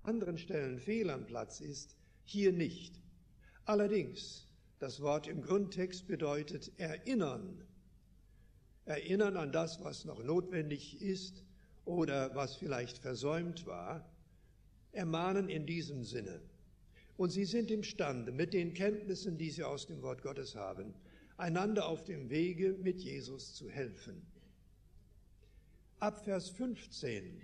anderen Stellen fehl am Platz ist, hier nicht. Allerdings, das Wort im Grundtext bedeutet erinnern. Erinnern an das, was noch notwendig ist oder was vielleicht versäumt war. Ermahnen in diesem Sinne. Und sie sind imstande, mit den Kenntnissen, die sie aus dem Wort Gottes haben, einander auf dem Wege mit Jesus zu helfen. Ab Vers 15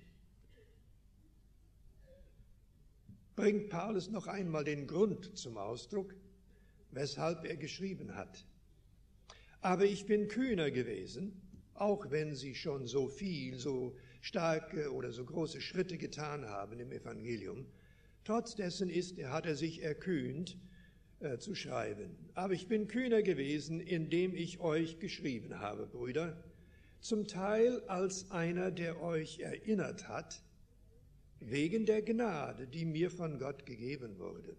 bringt Paulus noch einmal den Grund zum Ausdruck, weshalb er geschrieben hat. Aber ich bin kühner gewesen, auch wenn sie schon so viel, so starke oder so große Schritte getan haben im Evangelium. Trotz dessen hat er sich erkühnt zu schreiben. Aber ich bin kühner gewesen, indem ich euch geschrieben habe, Brüder, zum Teil als einer, der euch erinnert hat, wegen der Gnade, die mir von Gott gegeben wurde.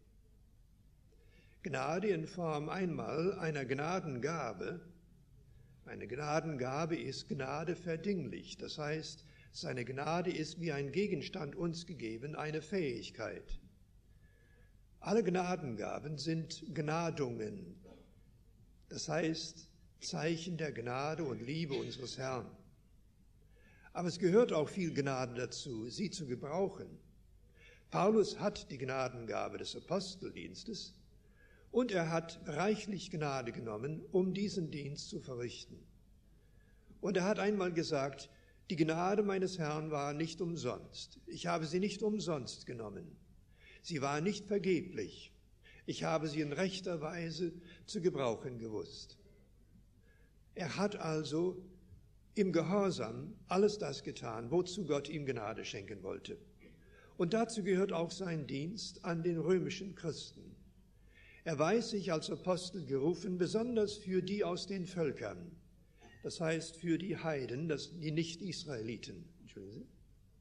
Gnade in Form einmal einer Gnadengabe. Eine Gnadengabe ist Gnade verdinglich, das heißt, seine Gnade ist wie ein Gegenstand uns gegeben, eine Fähigkeit. Alle Gnadengaben sind Gnadungen, das heißt Zeichen der Gnade und Liebe unseres Herrn. Aber es gehört auch viel Gnade dazu, sie zu gebrauchen. Paulus hat die Gnadengabe des Aposteldienstes und er hat reichlich Gnade genommen, um diesen Dienst zu verrichten. Und er hat einmal gesagt, die Gnade meines Herrn war nicht umsonst. Ich habe sie nicht umsonst genommen. Sie war nicht vergeblich. Ich habe sie in rechter Weise zu gebrauchen gewusst. Er hat also im Gehorsam alles das getan, wozu Gott ihm Gnade schenken wollte. Und dazu gehört auch sein Dienst an den römischen Christen. Er weiß sich als Apostel gerufen, besonders für die aus den Völkern. Das heißt für die Heiden, die Nicht-Israeliten. Entschuldigen Sie.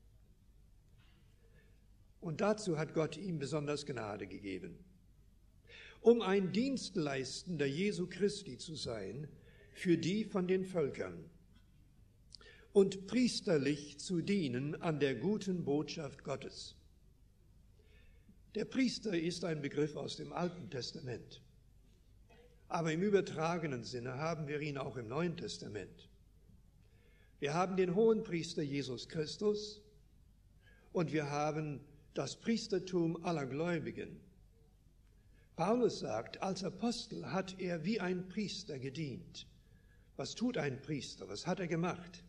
Und dazu hat Gott ihm besonders Gnade gegeben. Um ein Dienstleistender Jesu Christi zu sein, für die von den Völkern und priesterlich zu dienen an der guten Botschaft Gottes. Der Priester ist ein Begriff aus dem Alten Testament. Aber im übertragenen Sinne haben wir ihn auch im Neuen Testament. Wir haben den Hohenpriester Jesus Christus und wir haben das Priestertum aller Gläubigen. Paulus sagt, als Apostel hat er wie ein Priester gedient. Was tut ein Priester? Was hat er gemacht?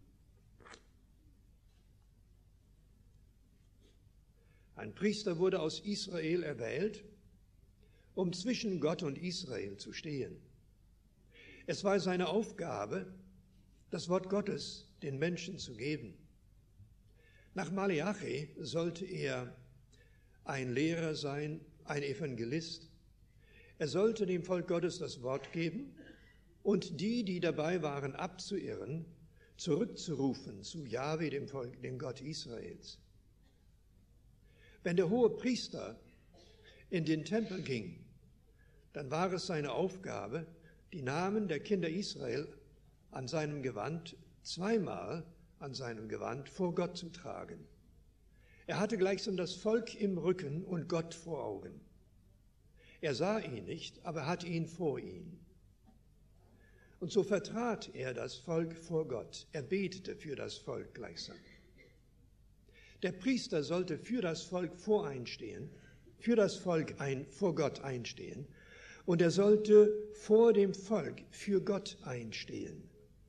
Ein Priester wurde aus Israel erwählt, um zwischen Gott und Israel zu stehen. Es war seine Aufgabe, das Wort Gottes den Menschen zu geben. Nach Maleachi sollte er ein Lehrer sein, ein Evangelist. Er sollte dem Volk Gottes das Wort geben und die dabei waren, abzuirren, zurückzurufen zu Jahwe, dem Gott Israels. Wenn der hohe Priester in den Tempel ging, dann war es seine Aufgabe, die Namen der Kinder Israel an seinem Gewand, zweimal an seinem Gewand, vor Gott zu tragen. Er hatte gleichsam das Volk im Rücken und Gott vor Augen. Er sah ihn nicht, aber hatte ihn vor ihm. Und so vertrat er das Volk vor Gott. Er betete für das Volk gleichsam. Der Priester sollte für das Volk voreinstehen, für das Volk vor Gott einstehen, und er sollte vor dem Volk für Gott einstehen.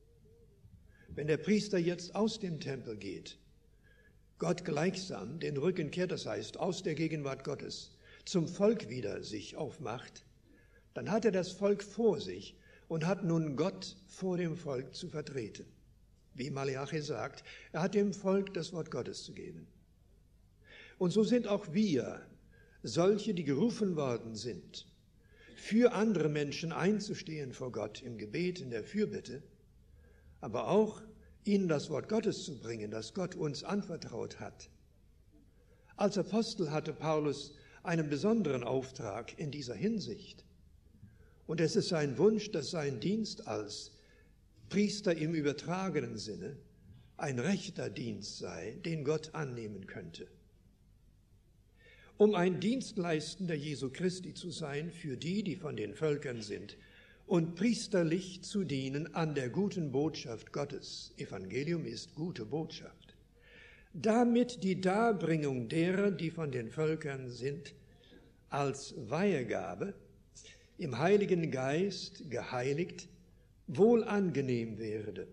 Wenn der Priester jetzt aus dem Tempel geht, Gott gleichsam den Rücken kehrt, das heißt aus der Gegenwart Gottes, zum Volk wieder sich aufmacht, dann hat er das Volk vor sich und hat nun Gott vor dem Volk zu vertreten. Wie Maleachi sagt, er hat dem Volk das Wort Gottes zu geben. Und so sind auch wir solche, die gerufen worden sind, für andere Menschen einzustehen vor Gott im Gebet, in der Fürbitte, aber auch ihnen das Wort Gottes zu bringen, das Gott uns anvertraut hat. Als Apostel hatte Paulus einen besonderen Auftrag in dieser Hinsicht. Und es ist sein Wunsch, dass sein Dienst als Priester im übertragenen Sinne ein rechter Dienst sei, den Gott annehmen könnte. um ein Dienstleistender Jesu Christi zu sein für die, die von den Völkern sind, und priesterlich zu dienen an der guten Botschaft Gottes. Evangelium ist gute Botschaft. Damit die Darbringung derer, die von den Völkern sind, als Weihegabe im Heiligen Geist geheiligt, wohl angenehm werde.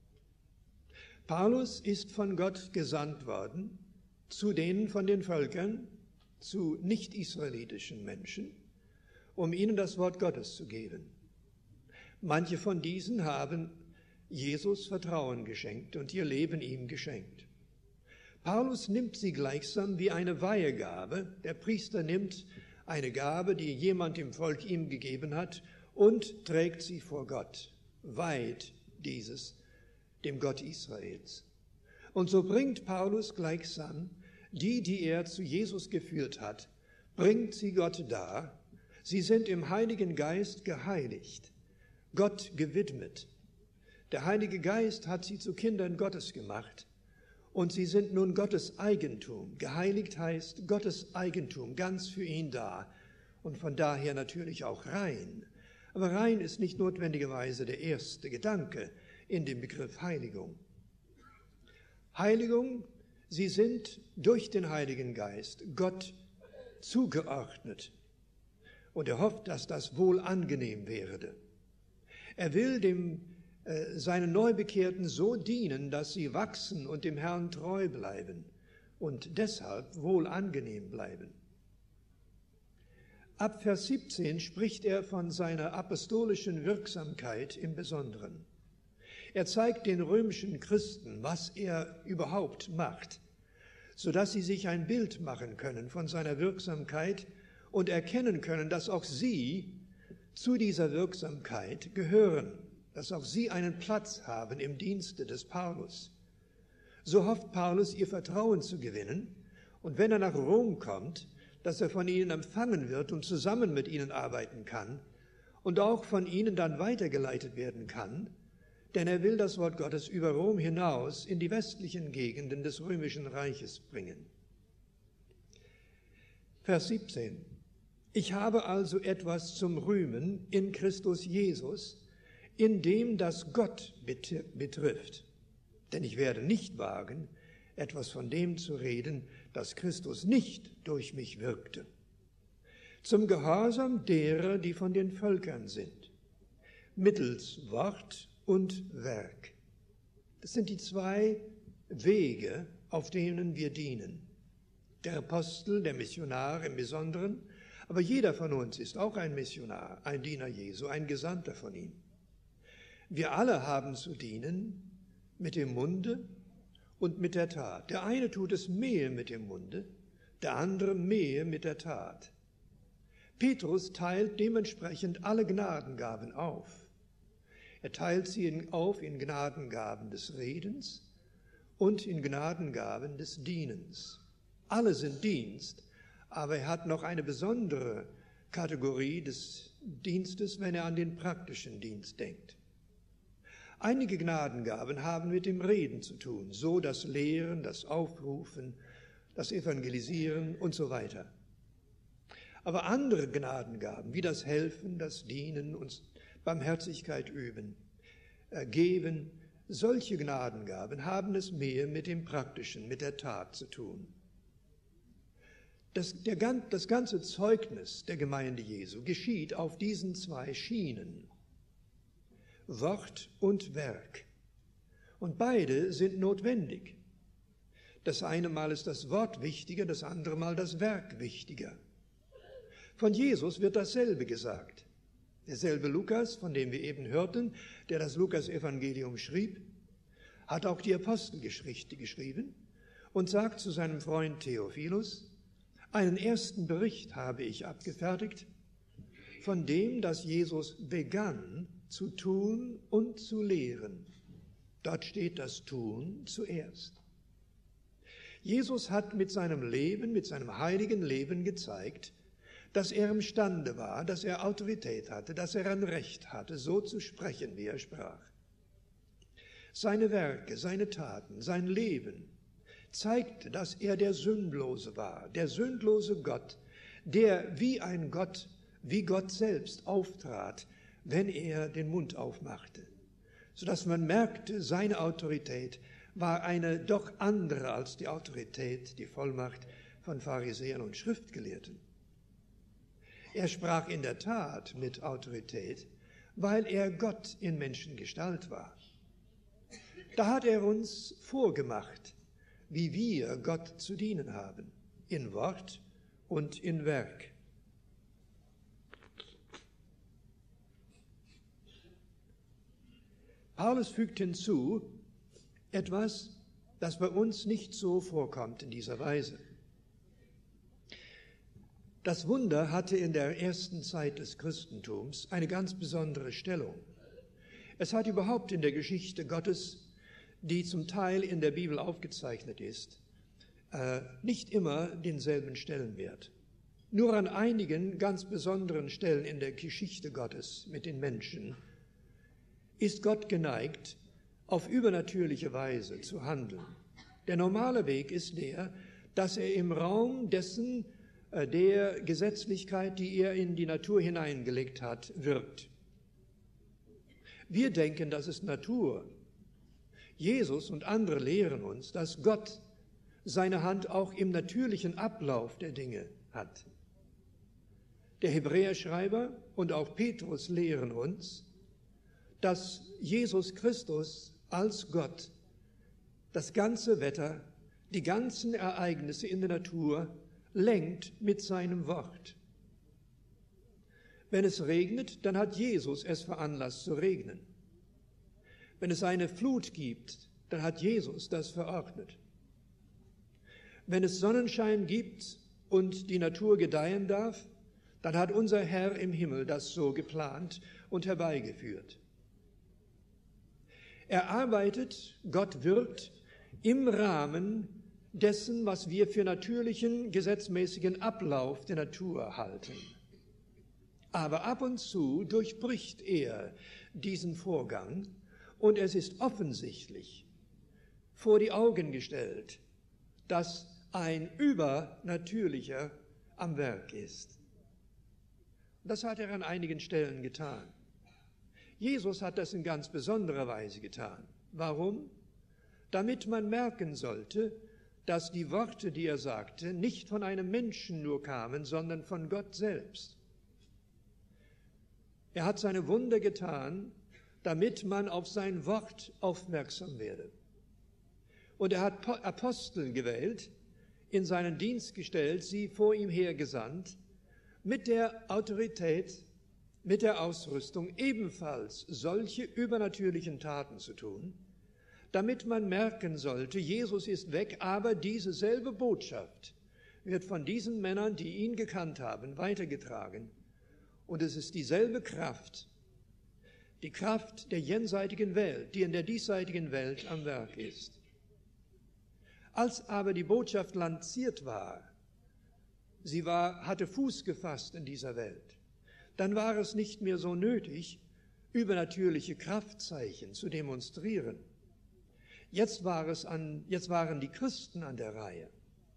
Paulus ist von Gott gesandt worden zu denen von den Völkern, zu nicht-israelitischen Menschen, um ihnen das Wort Gottes zu geben. Manche von diesen haben Jesus Vertrauen geschenkt und ihr Leben ihm geschenkt. Paulus nimmt sie gleichsam wie eine Weihegabe. Der Priester nimmt eine Gabe, die jemand im Volk ihm gegeben hat, und trägt sie vor Gott, weiht dieses dem Gott Israels. Und so bringt Paulus gleichsam die er zu Jesus geführt hat, bringt sie Gott dar. Sie sind im Heiligen Geist geheiligt, Gott gewidmet. Der Heilige Geist hat sie zu Kindern Gottes gemacht und sie sind nun Gottes Eigentum. Geheiligt heißt Gottes Eigentum, ganz für ihn da und von daher natürlich auch rein. Aber rein ist nicht notwendigerweise der erste Gedanke in dem Begriff Heiligung. Heiligung, sie sind durch den Heiligen Geist Gott zugeordnet und er hofft, dass das wohl angenehm werde. Er will seinen Neubekehrten so dienen, dass sie wachsen und dem Herrn treu bleiben und deshalb wohl angenehm bleiben. Ab Vers 17 spricht er von seiner apostolischen Wirksamkeit im Besonderen. Er zeigt den römischen Christen, was er überhaupt macht, sodass sie sich ein Bild machen können von seiner Wirksamkeit und erkennen können, dass auch sie zu dieser Wirksamkeit gehören, dass auch sie einen Platz haben im Dienste des Paulus. So hofft Paulus, ihr Vertrauen zu gewinnen und wenn er nach Rom kommt, dass er von ihnen empfangen wird und zusammen mit ihnen arbeiten kann und auch von ihnen dann weitergeleitet werden kann, denn er will das Wort Gottes über Rom hinaus in die westlichen Gegenden des Römischen Reiches bringen. Vers 17. Ich habe also etwas zum Rühmen in Christus Jesus, in dem das Gott betrifft. Denn ich werde nicht wagen, etwas von dem zu reden, dass Christus nicht durch mich wirkte. Zum Gehorsam derer, die von den Völkern sind, mittels Wort und Werk. Das sind die zwei Wege, auf denen wir dienen. Der Apostel, der Missionar im Besonderen, aber jeder von uns ist auch ein Missionar, ein Diener Jesu, ein Gesandter von ihm. Wir alle haben zu dienen mit dem Munde und mit der Tat. Der eine tut es mehr mit dem Munde, der andere mehr mit der Tat. Petrus teilt dementsprechend alle Gnadengaben auf. Er teilt sie auf in Gnadengaben des Redens und in Gnadengaben des Dienens. Alle sind Dienst, aber er hat noch eine besondere Kategorie des Dienstes, wenn er an den praktischen Dienst denkt. Einige Gnadengaben haben mit dem Reden zu tun, so das Lehren, das Aufrufen, das Evangelisieren und so weiter. Aber andere Gnadengaben, wie das Helfen, das Dienen und Barmherzigkeit üben, geben, solche Gnadengaben haben es mehr mit dem Praktischen, mit der Tat zu tun. Das ganze Zeugnis der Gemeinde Jesu geschieht auf diesen zwei Schienen, Wort und Werk. Und beide sind notwendig. Das eine Mal ist das Wort wichtiger, das andere Mal das Werk wichtiger. Von Jesus wird dasselbe gesagt. Derselbe Lukas, von dem wir eben hörten, der das Lukas-Evangelium schrieb, hat auch die Apostelgeschichte geschrieben und sagt zu seinem Freund Theophilus, einen ersten Bericht habe ich abgefertigt von dem, dass Jesus begann zu tun und zu lehren. Dort steht das Tun zuerst. Jesus hat mit seinem Leben, mit seinem heiligen Leben gezeigt, dass er imstande war, dass er Autorität hatte, dass er ein Recht hatte, so zu sprechen, wie er sprach. Seine Werke, seine Taten, sein Leben zeigte, dass er der Sündlose war, der sündlose Gott, der wie Gott selbst auftrat, wenn er den Mund aufmachte, sodass man merkte, seine Autorität war eine doch andere als die Autorität, die Vollmacht von Pharisäern und Schriftgelehrten. Er sprach in der Tat mit Autorität, weil er Gott in Menschengestalt war. Da hat er uns vorgemacht, wie wir Gott zu dienen haben, in Wort und in Werk. Paulus fügt hinzu etwas, das bei uns nicht so vorkommt in dieser Weise. Das Wunder hatte in der ersten Zeit des Christentums eine ganz besondere Stellung. Es hat überhaupt in der Geschichte Gottes, die zum Teil in der Bibel aufgezeichnet ist, nicht immer denselben Stellenwert. Nur an einigen ganz besonderen Stellen in der Geschichte Gottes mit den Menschen ist Gott geneigt, auf übernatürliche Weise zu handeln. Der normale Weg ist der, dass er im Raum dessen, der Gesetzlichkeit, die er in die Natur hineingelegt hat, wirkt. Wir denken, das ist Natur. Jesus und andere lehren uns, dass Gott seine Hand auch im natürlichen Ablauf der Dinge hat. Der Hebräerschreiber und auch Petrus lehren uns, dass Jesus Christus als Gott das ganze Wetter, die ganzen Ereignisse in der Natur lenkt mit seinem Wort. Wenn es regnet, dann hat Jesus es veranlasst zu regnen. Wenn es eine Flut gibt, dann hat Jesus das verordnet. Wenn es Sonnenschein gibt und die Natur gedeihen darf, dann hat unser Herr im Himmel das so geplant und herbeigeführt. Er arbeitet, Gott wirkt im Rahmen dessen, was wir für natürlichen, gesetzmäßigen Ablauf der Natur halten. Aber ab und zu durchbricht er diesen Vorgang und es ist offensichtlich vor die Augen gestellt, dass ein Übernatürlicher am Werk ist. Das hat er an einigen Stellen getan. Jesus hat das in ganz besonderer Weise getan. Warum? Damit man merken sollte, dass die Worte, die er sagte, nicht von einem Menschen nur kamen, sondern von Gott selbst. Er hat seine Wunder getan, damit man auf sein Wort aufmerksam werde. Und er hat Apostel gewählt, in seinen Dienst gestellt, sie vor ihm hergesandt, mit der Autorität, mit der Ausrüstung ebenfalls solche übernatürlichen Taten zu tun, damit man merken sollte, Jesus ist weg, aber diese selbe Botschaft wird von diesen Männern, die ihn gekannt haben, weitergetragen. Und es ist dieselbe Kraft, die Kraft der jenseitigen Welt, die in der diesseitigen Welt am Werk ist. Als aber die Botschaft lanciert war, hatte Fuß gefasst in dieser Welt, dann war es nicht mehr so nötig, übernatürliche Kraftzeichen zu demonstrieren. Jetzt waren die Christen an der Reihe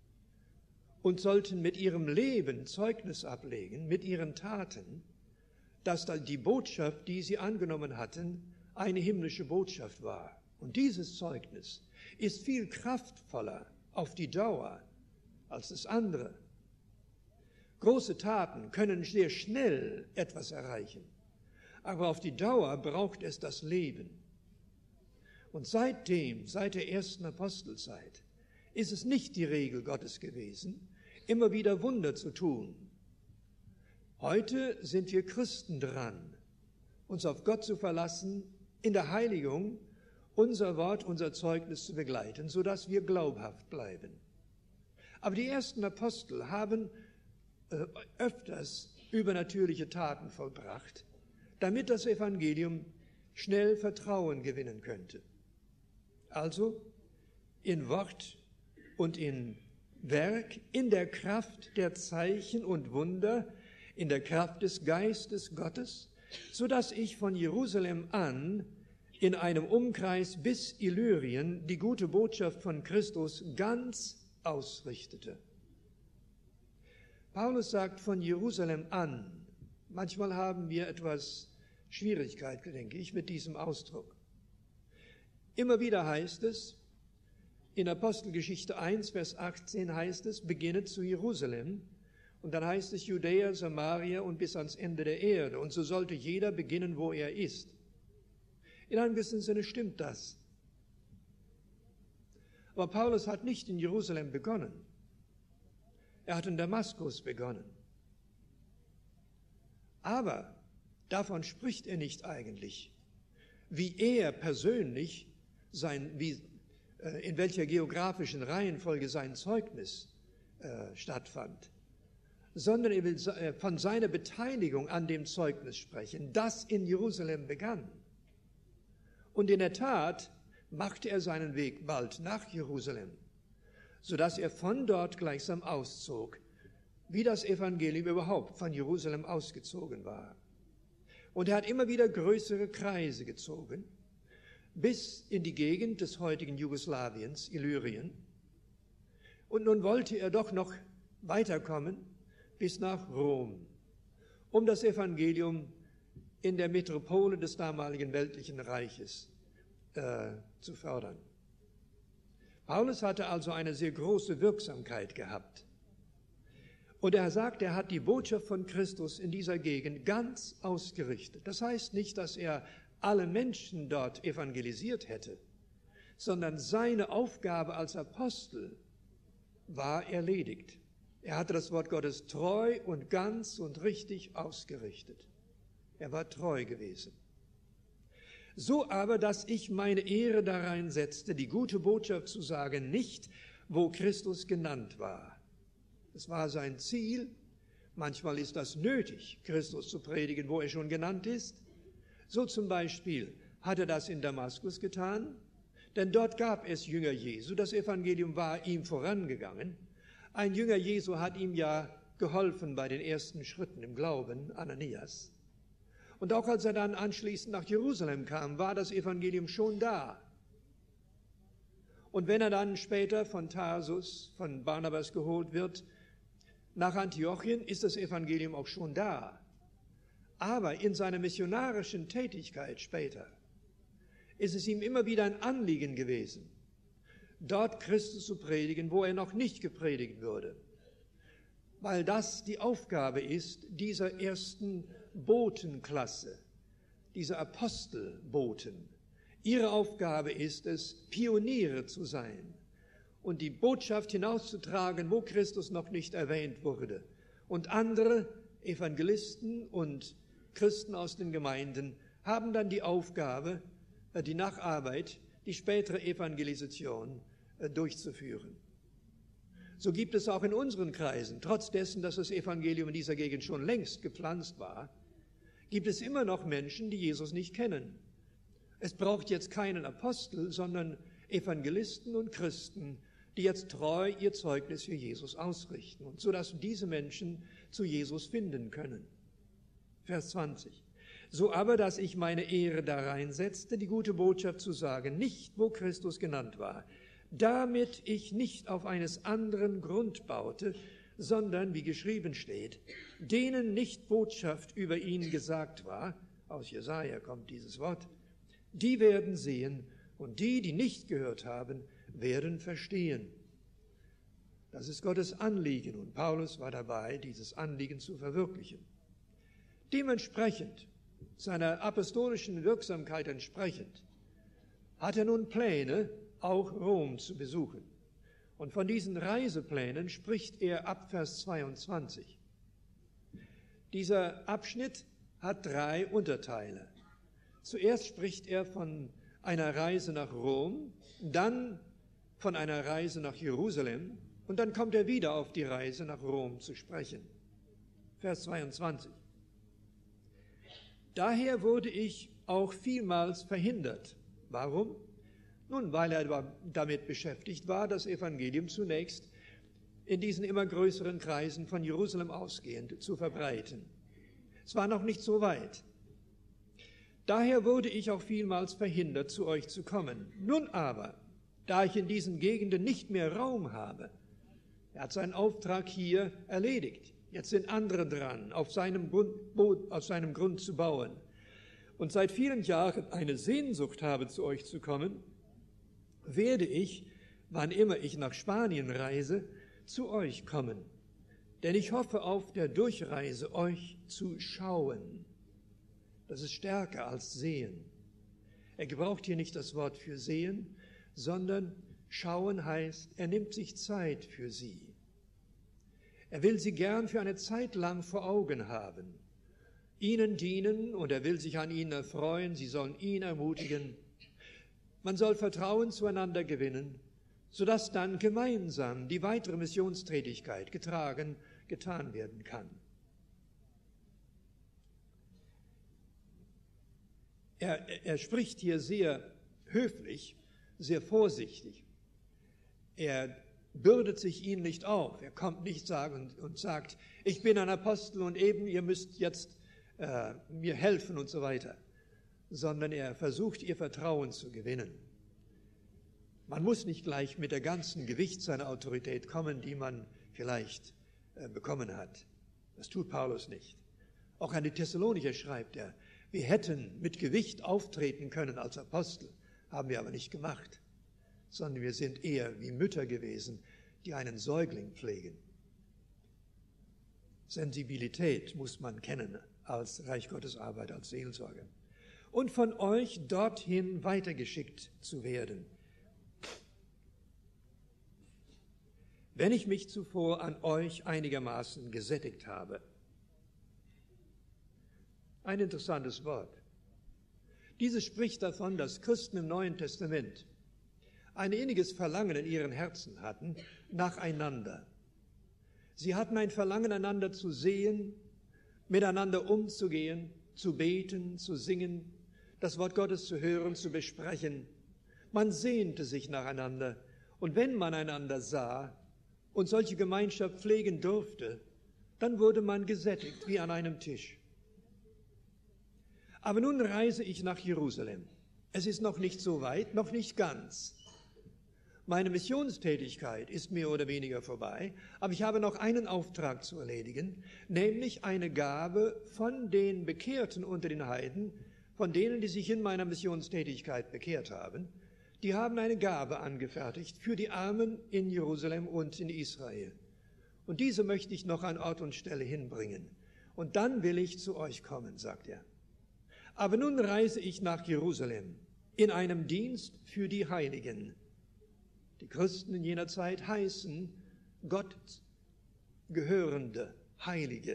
und sollten mit ihrem Leben Zeugnis ablegen, mit ihren Taten, dass die Botschaft, die sie angenommen hatten, eine himmlische Botschaft war. Und dieses Zeugnis ist viel kraftvoller auf die Dauer als das andere. Große Taten können sehr schnell etwas erreichen, aber auf die Dauer braucht es das Leben. Und seit der ersten Apostelzeit, ist es nicht die Regel Gottes gewesen, immer wieder Wunder zu tun. Heute sind wir Christen dran, uns auf Gott zu verlassen, in der Heiligung unser Wort, unser Zeugnis zu begleiten, sodass wir glaubhaft bleiben. Aber die ersten Apostel haben öfters übernatürliche Taten vollbracht, damit das Evangelium schnell Vertrauen gewinnen könnte. Also in Wort und in Werk, in der Kraft der Zeichen und Wunder, in der Kraft des Geistes Gottes, sodass ich von Jerusalem an in einem Umkreis bis Illyrien die gute Botschaft von Christus ganz ausrichtete. Paulus sagt von Jerusalem an, manchmal haben wir etwas Schwierigkeit, denke ich, mit diesem Ausdruck. Immer wieder heißt es, in Apostelgeschichte 1, Vers 18 heißt es, beginne zu Jerusalem. Und dann heißt es Judäa, Samaria und bis ans Ende der Erde. Und so sollte jeder beginnen, wo er ist. In einem gewissen Sinne stimmt das. Aber Paulus hat nicht in Jerusalem begonnen. Er hat in Damaskus begonnen. Aber davon spricht er nicht eigentlich, wie er persönlich in welcher geografischen Reihenfolge sein Zeugnis stattfand, sondern er will von seiner Beteiligung an dem Zeugnis sprechen, das in Jerusalem begann. Und in der Tat machte er seinen Weg bald nach Jerusalem, sodass er von dort gleichsam auszog, wie das Evangelium überhaupt von Jerusalem ausgezogen war. Und er hat immer wieder größere Kreise gezogen, bis in die Gegend des heutigen Jugoslawiens, Illyrien. Und nun wollte er doch noch weiterkommen bis nach Rom, um das Evangelium in der Metropole des damaligen weltlichen Reiches zu fördern. Paulus hatte also eine sehr große Wirksamkeit gehabt. Und er sagt, er hat die Botschaft von Christus in dieser Gegend ganz ausgerichtet. Das heißt nicht, dass er alle Menschen dort evangelisiert hätte, sondern seine Aufgabe als Apostel war erledigt. Er hatte das Wort Gottes treu und ganz und richtig ausgerichtet. Er war treu gewesen. So aber, dass ich meine Ehre darein setzte, die gute Botschaft zu sagen, nicht, wo Christus genannt war. Es war sein Ziel. Manchmal ist das nötig, Christus zu predigen, wo er schon genannt ist. So zum Beispiel hat er das in Damaskus getan, denn dort gab es Jünger Jesu. Das Evangelium war ihm vorangegangen. Ein Jünger Jesu hat ihm ja geholfen bei den ersten Schritten im Glauben, Ananias. Und auch als er dann anschließend nach Jerusalem kam, war das Evangelium schon da. Und wenn er dann später von Tarsus, von Barnabas geholt wird, nach Antiochien, ist das Evangelium auch schon da. Aber in seiner missionarischen Tätigkeit später ist es ihm immer wieder ein Anliegen gewesen, dort Christus zu predigen, wo er noch nicht gepredigt würde. Weil das die Aufgabe ist dieser ersten Botenklasse, dieser Apostelboten. Ihre Aufgabe ist es, Pioniere zu sein und die Botschaft hinauszutragen, wo Christus noch nicht erwähnt wurde. Und andere Evangelisten und Christen aus den Gemeinden haben dann die Aufgabe, die Nacharbeit, die spätere Evangelisation durchzuführen. So gibt es auch in unseren Kreisen, trotz dessen, dass das Evangelium in dieser Gegend schon längst gepflanzt war, gibt es immer noch Menschen, die Jesus nicht kennen. Es braucht jetzt keinen Apostel, sondern Evangelisten und Christen, die jetzt treu ihr Zeugnis für Jesus ausrichten, und so dass diese Menschen zu Jesus finden können. Vers 20. So aber, dass ich meine Ehre darein setzte, die gute Botschaft zu sagen, nicht wo Christus genannt war, damit ich nicht auf eines anderen Grund baute, sondern, wie geschrieben steht, denen nicht Botschaft über ihn gesagt war, aus Jesaja kommt dieses Wort, die werden sehen und die, die nicht gehört haben, werden verstehen. Das ist Gottes Anliegen und Paulus war dabei, dieses Anliegen zu verwirklichen. Dementsprechend, seiner apostolischen Wirksamkeit entsprechend, hat er nun Pläne, auch Rom zu besuchen. Und von diesen Reiseplänen spricht er ab Vers 22. Dieser Abschnitt hat 3 Unterteile. Zuerst spricht er von einer Reise nach Rom, dann von einer Reise nach Jerusalem und dann kommt er wieder auf die Reise nach Rom zu sprechen. Vers 22. Daher wurde ich auch vielmals verhindert. Warum? Nun, weil er damit beschäftigt war, das Evangelium zunächst in diesen immer größeren Kreisen von Jerusalem ausgehend zu verbreiten. Es war noch nicht so weit. Daher wurde ich auch vielmals verhindert, zu euch zu kommen. Nun aber, da ich in diesen Gegenden nicht mehr Raum habe, er hat seinen Auftrag hier erledigt. Jetzt sind andere dran, auf seinem Grund zu bauen. Und seit vielen Jahren eine Sehnsucht habe, zu euch zu kommen, werde ich, wann immer ich nach Spanien reise, zu euch kommen. Denn ich hoffe auf der Durchreise euch zu schauen. Das ist stärker als sehen. Er gebraucht hier nicht das Wort für sehen, sondern schauen heißt, er nimmt sich Zeit für sie. Er will sie gern für eine Zeit lang vor Augen haben, ihnen dienen und er will sich an ihnen erfreuen, sie sollen ihn ermutigen. Man soll Vertrauen zueinander gewinnen, sodass dann gemeinsam die weitere Missionstätigkeit getan werden kann. Er spricht hier sehr höflich, sehr vorsichtig. Er bürdet sich ihnen nicht auf. Er kommt nicht und sagt, ich bin ein Apostel und eben ihr müsst jetzt mir helfen und so weiter, sondern er versucht, ihr Vertrauen zu gewinnen. Man muss nicht gleich mit der ganzen Gewicht seiner Autorität kommen, die man vielleicht bekommen hat. Das tut Paulus nicht. Auch an die Thessalonicher schreibt er, wir hätten mit Gewicht auftreten können als Apostel, haben wir aber nicht gemacht, sondern wir sind eher wie Mütter gewesen, die einen Säugling pflegen. Sensibilität muss man kennen als Reich Gottes Arbeit, als Seelsorger. Und von euch dorthin weitergeschickt zu werden. Wenn ich mich zuvor an euch einigermaßen gesättigt habe. Ein interessantes Wort. Dieses spricht davon, dass Christen im Neuen Testament ein inniges Verlangen in ihren Herzen hatten, nacheinander. Sie hatten ein Verlangen, einander zu sehen, miteinander umzugehen, zu beten, zu singen, das Wort Gottes zu hören, zu besprechen. Man sehnte sich nacheinander. Und wenn man einander sah und solche Gemeinschaft pflegen durfte, dann wurde man gesättigt wie an einem Tisch. Aber nun reise ich nach Jerusalem. Es ist noch nicht so weit, noch nicht ganz. Meine Missionstätigkeit ist mehr oder weniger vorbei, aber ich habe noch einen Auftrag zu erledigen, nämlich eine Gabe von den Bekehrten unter den Heiden, von denen, die sich in meiner Missionstätigkeit bekehrt haben. Die haben eine Gabe angefertigt für die Armen in Jerusalem und in Israel. Und diese möchte ich noch an Ort und Stelle hinbringen. Und dann will ich zu euch kommen, sagt er. Aber nun reise ich nach Jerusalem in einem Dienst für die Heiligen. Die Christen in jener Zeit heißen Gott gehörende Heilige.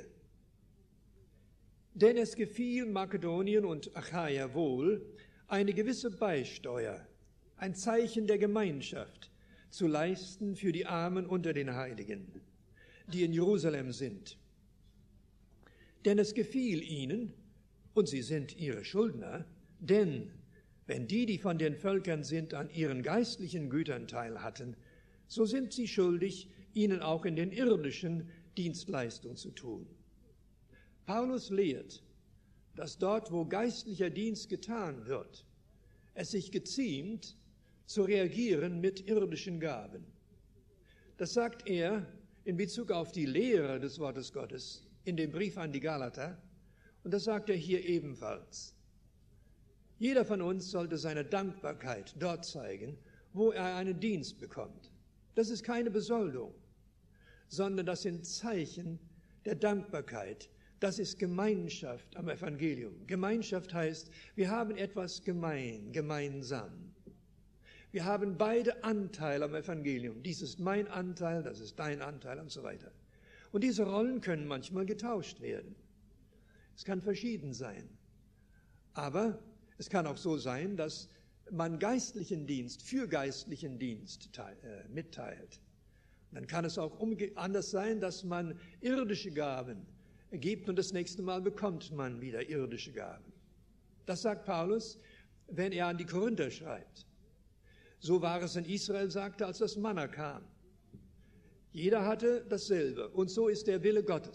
Denn es gefiel Makedonien und Achaia wohl, eine gewisse Beisteuer, ein Zeichen der Gemeinschaft zu leisten für die Armen unter den Heiligen, die in Jerusalem sind. Denn es gefiel ihnen, und sie sind ihre Schuldner, denn wenn die von den Völkern sind, an ihren geistlichen Gütern teil hatten, so sind sie schuldig, ihnen auch in den irdischen Dienstleistungen zu tun. Paulus lehrt, dass dort, wo geistlicher Dienst getan wird, es sich geziemt, zu reagieren mit irdischen Gaben. Das sagt er in Bezug auf die Lehre des Wortes Gottes in dem Brief an die Galater, und das sagt er hier ebenfalls. Jeder von uns sollte seine Dankbarkeit dort zeigen, wo er einen Dienst bekommt. Das ist keine Besoldung, sondern das sind Zeichen der Dankbarkeit. Das ist Gemeinschaft am Evangelium. Gemeinschaft heißt, wir haben etwas gemeinsam. Wir haben beide Anteil am Evangelium. Dies ist mein Anteil, das ist dein Anteil und so weiter. Und diese Rollen können manchmal getauscht werden. Es kann verschieden sein. Aber es kann auch so sein, dass man geistlichen Dienst für geistlichen Dienst mitteilt. Und dann kann es auch anders sein, dass man irdische Gaben gibt und das nächste Mal bekommt man wieder irdische Gaben. Das sagt Paulus, wenn er an die Korinther schreibt. So war es in Israel, sagte, als das Manna kam. Jeder hatte dasselbe und so ist der Wille Gottes.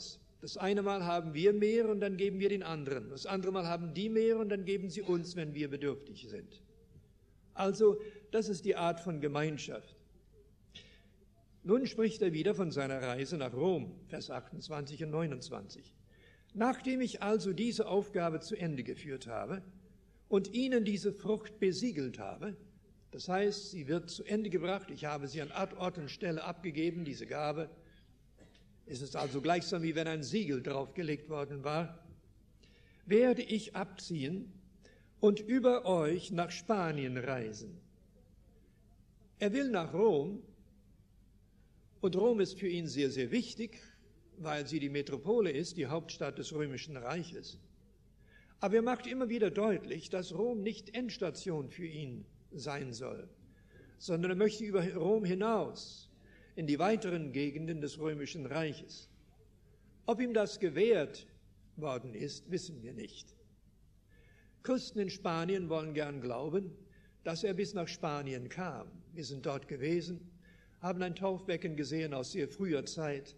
Das eine Mal haben wir mehr und dann geben wir den anderen. Das andere Mal haben die mehr und dann geben sie uns, wenn wir bedürftig sind. Also, das ist die Art von Gemeinschaft. Nun spricht er wieder von seiner Reise nach Rom, Vers 28 und 29. Nachdem ich also diese Aufgabe zu Ende geführt habe und ihnen diese Frucht besiegelt habe, das heißt, sie wird zu Ende gebracht, ich habe sie an Ort und Stelle abgegeben, diese Gabe. Es ist also gleichsam, wie wenn ein Siegel draufgelegt worden war, werde ich abziehen und über euch nach Spanien reisen. Er will nach Rom, und Rom ist für ihn sehr, sehr wichtig, weil sie die Metropole ist, die Hauptstadt des Römischen Reiches. Aber er macht immer wieder deutlich, dass Rom nicht Endstation für ihn sein soll, sondern er möchte über Rom hinaus in die weiteren Gegenden des Römischen Reiches. Ob ihm das gewährt worden ist, wissen wir nicht. Christen in Spanien wollen gern glauben, dass er bis nach Spanien kam. Wir sind dort gewesen, haben ein Taufbecken gesehen aus sehr früher Zeit.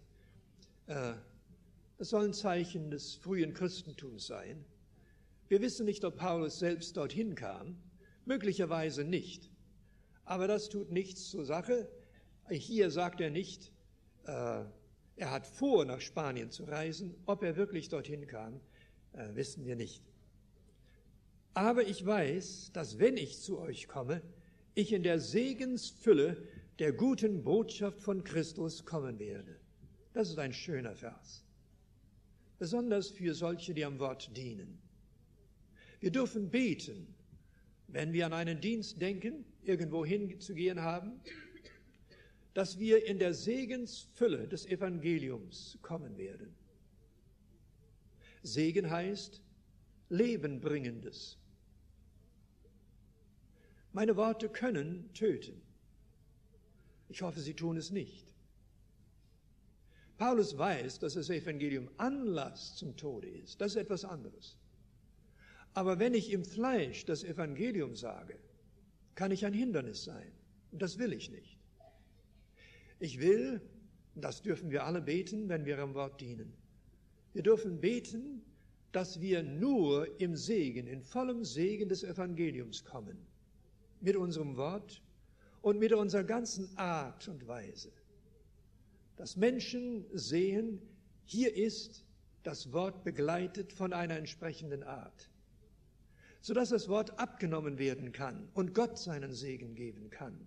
Das soll ein Zeichen des frühen Christentums sein. Wir wissen nicht, ob Paulus selbst dorthin kam, möglicherweise nicht. Aber das tut nichts zur Sache. Hier sagt er nicht, er hat vor, nach Spanien zu reisen. Ob er wirklich dorthin kam, wissen wir nicht. Aber ich weiß, dass wenn ich zu euch komme, ich in der Segensfülle der guten Botschaft von Christus kommen werde. Das ist ein schöner Vers. Besonders für solche, die am Wort dienen. Wir dürfen beten, wenn wir an einen Dienst denken, irgendwo hinzugehen haben, dass wir in der Segensfülle des Evangeliums kommen werden. Segen heißt Lebenbringendes. Meine Worte können töten. Ich hoffe, sie tun es nicht. Paulus weiß, dass das Evangelium Anlass zum Tode ist. Das ist etwas anderes. Aber wenn ich im Fleisch das Evangelium sage, kann ich ein Hindernis sein. Und das will ich nicht. Ich will, das dürfen wir alle beten, wenn wir am Wort dienen. Wir dürfen beten, dass wir nur im Segen, in vollem Segen des Evangeliums kommen. Mit unserem Wort und mit unserer ganzen Art und Weise. Dass Menschen sehen, hier ist das Wort begleitet von einer entsprechenden Art, sodass das Wort abgenommen werden kann und Gott seinen Segen geben kann.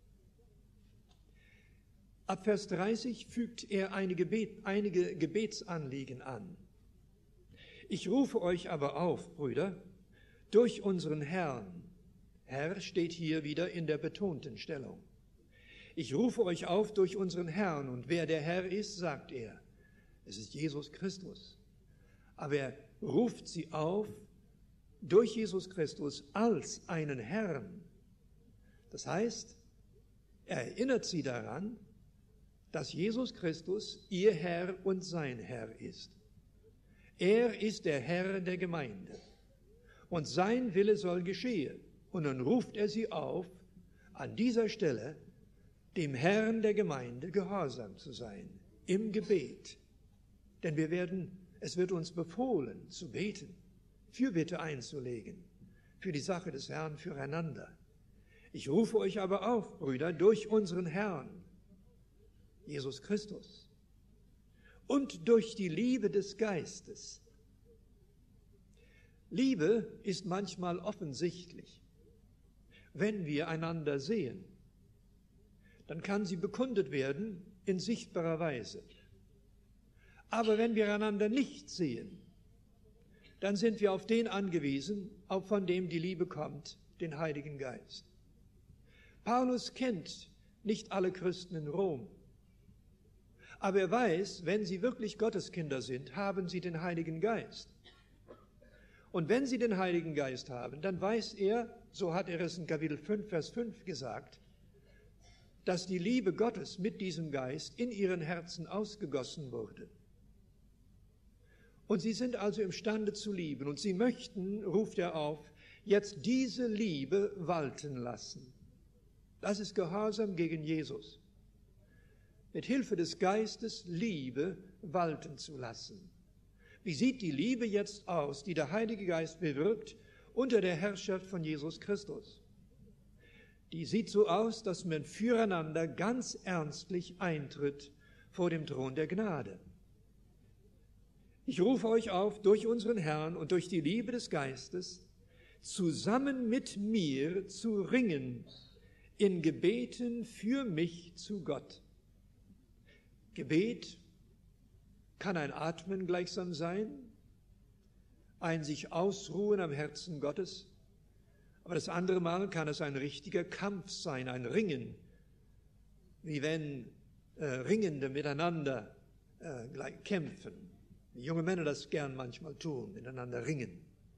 Ab Vers 30 fügt er einige Gebetsanliegen an. Ich rufe euch aber auf, Brüder, durch unseren Herrn. Herr steht hier wieder in der betonten Stellung. Ich rufe euch auf durch unseren Herrn. Und wer der Herr ist, sagt er. Es ist Jesus Christus. Aber er ruft sie auf durch Jesus Christus als einen Herrn. Das heißt, er erinnert sie daran, dass Jesus Christus ihr Herr und sein Herr ist. Er ist der Herr der Gemeinde. Und sein Wille soll geschehen. Und dann ruft er sie auf, an dieser Stelle dem Herrn der Gemeinde gehorsam zu sein, im Gebet. Denn es wird uns befohlen, zu beten, Fürbitte einzulegen, für die Sache des Herrn, füreinander. Ich rufe euch aber auf, Brüder, durch unseren Herrn, Jesus Christus, und durch die Liebe des Geistes. Liebe ist manchmal offensichtlich. Wenn wir einander sehen, dann kann sie bekundet werden in sichtbarer Weise. Aber wenn wir einander nicht sehen, dann sind wir auf den angewiesen, auch von dem die Liebe kommt, den Heiligen Geist. Paulus kennt nicht alle Christen in Rom, aber er weiß, wenn sie wirklich Gotteskinder sind, haben sie den Heiligen Geist. Und wenn sie den Heiligen Geist haben, dann weiß er, so hat er es in Kapitel 5, Vers 5 gesagt, dass die Liebe Gottes mit diesem Geist in ihren Herzen ausgegossen wurde. Und sie sind also imstande zu lieben. Und sie möchten, ruft er auf, jetzt diese Liebe walten lassen. Das ist Gehorsam gegen Jesus. mit Hilfe des Geistes Liebe walten zu lassen. Wie sieht die Liebe jetzt aus, die der Heilige Geist bewirkt unter der Herrschaft von Jesus Christus? Die sieht so aus, dass man füreinander ganz ernstlich eintritt vor dem Thron der Gnade. Ich rufe euch auf, durch unseren Herrn und durch die Liebe des Geistes, zusammen mit mir zu ringen in Gebeten für mich zu Gott. Gebet kann ein Atmen gleichsam sein, ein sich ausruhen am Herzen Gottes, aber das andere Mal kann es ein richtiger Kampf sein, ein Ringen, wie wenn Ringende miteinander kämpfen. Wie junge Männer das gern manchmal tun, miteinander ringen.